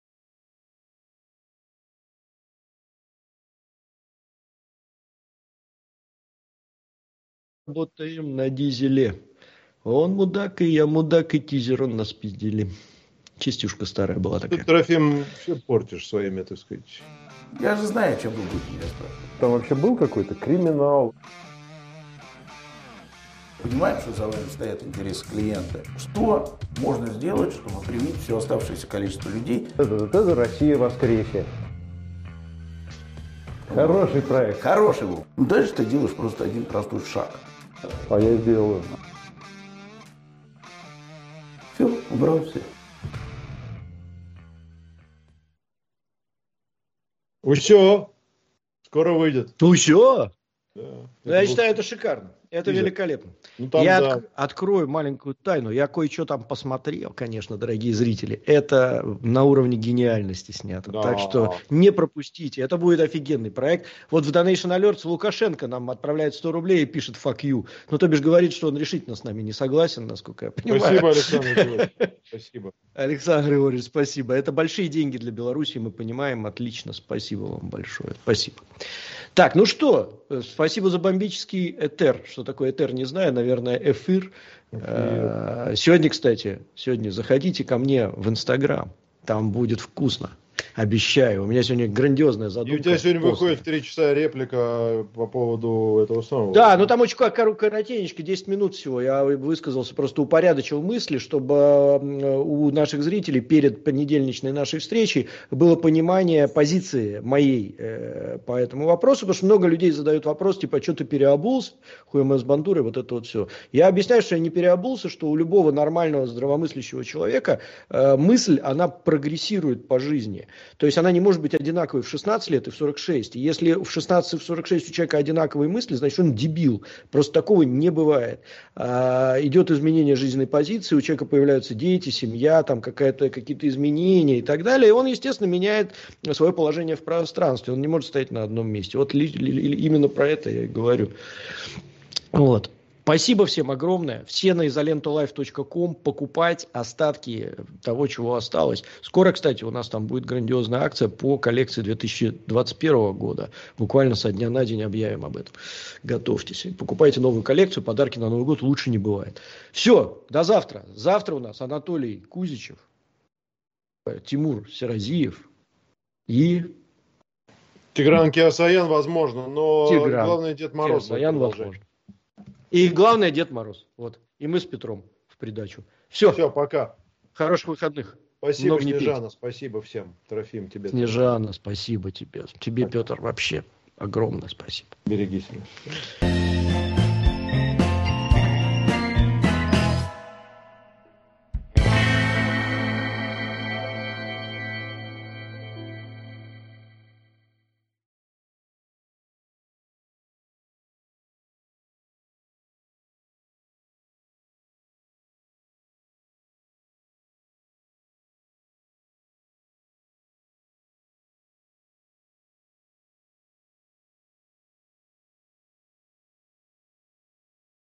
Работаем на дизеле. Он мудак, и я мудак, и тизер он нас пиздили. Частюшка старая была такая. Ты, Трофим, все портишь своими, так сказать. Я же знаю, что вы будете меня спрашивать. Там вообще был какой-то криминал? Понимаем, что за вами стоят интересы клиента. Что можно сделать, чтобы привить все оставшееся количество людей? Это, это Россия воскресе. Хороший проект. Хороший был. Ну, дальше ты делаешь просто один простой шаг. А я сделаю. Все, убрал все. Все. Скоро выйдет. Ну все. Да. Я был... считаю, это шикарно. Это тизер. Великолепно. Ну, там, я да. от... открою маленькую тайну. Я кое-что там посмотрел, конечно, дорогие зрители. Это на уровне гениальности снято. Да. Так что не пропустите. Это будет офигенный проект. Вот в Donation Alerts Лукашенко нам отправляет сто рублей и пишет fuck you. Ну, то бишь говорит, что он решительно с нами не согласен, насколько я понимаю. Спасибо, Александр Григорьевич. Спасибо. Александр Григорьевич, спасибо. Это большие деньги для Беларуси, мы понимаем. Отлично. Спасибо вам большое. Спасибо. Так, ну что, спасибо за бомбический этер. Что такое этер, не знаю, наверное, эфир. эфир. Сегодня, кстати, сегодня заходите ко мне в Инстаграм, там будет вкусно. Обещаю. У меня сегодня грандиозная задумка. И у тебя сегодня после. выходит в три часа реплика по поводу этого самого. Да, ну там очень коротенечко, десять минут всего. Я высказался, просто упорядочил мысли, чтобы у наших зрителей перед понедельничной нашей встречей было понимание позиции моей э, по этому вопросу, потому что много людей задают вопрос, типа, что ты переобулся, хуй с бандурой, вот это вот все. Я объясняю, что я не переобулся, что у любого нормального здравомыслящего человека э, мысль, она прогрессирует по жизни. То есть она не может быть одинаковой в шестнадцать лет и в сорок шесть. И если в шестнадцать и в сорок шесть у человека одинаковые мысли, значит он дебил. Просто такого не бывает. А, идет изменение жизненной позиции, у человека появляются дети, семья, там какая-то, какие-то изменения и так далее. И он, естественно, меняет свое положение в пространстве. Он не может стоять на одном месте. Вот ли, ли, именно про это я и говорю. Вот. Спасибо всем огромное. Все на изолента лайф точка ком покупать остатки того, чего осталось. Скоро, кстати, у нас там будет грандиозная акция по коллекции две тысячи двадцать первого года. Буквально со дня на день объявим об этом. Готовьтесь. Покупайте новую коллекцию. Подарки на Новый год лучше не бывает. Все. До завтра. Завтра у нас Анатолий Кузичев, Тимур Серазиев и... Тигран Кеосаян, возможно, но Тигран. Главное Дед Мороз. Кеосаян, возможно. И главное, Дед Мороз. Вот. И мы с Петром в придачу. Все. Все, пока. Хороших выходных. Спасибо, Много Снежана. Спасибо всем. Трофим, тебе. Снежана, спасибо тебе. Тебе, Петр, вообще огромное спасибо. Береги себя.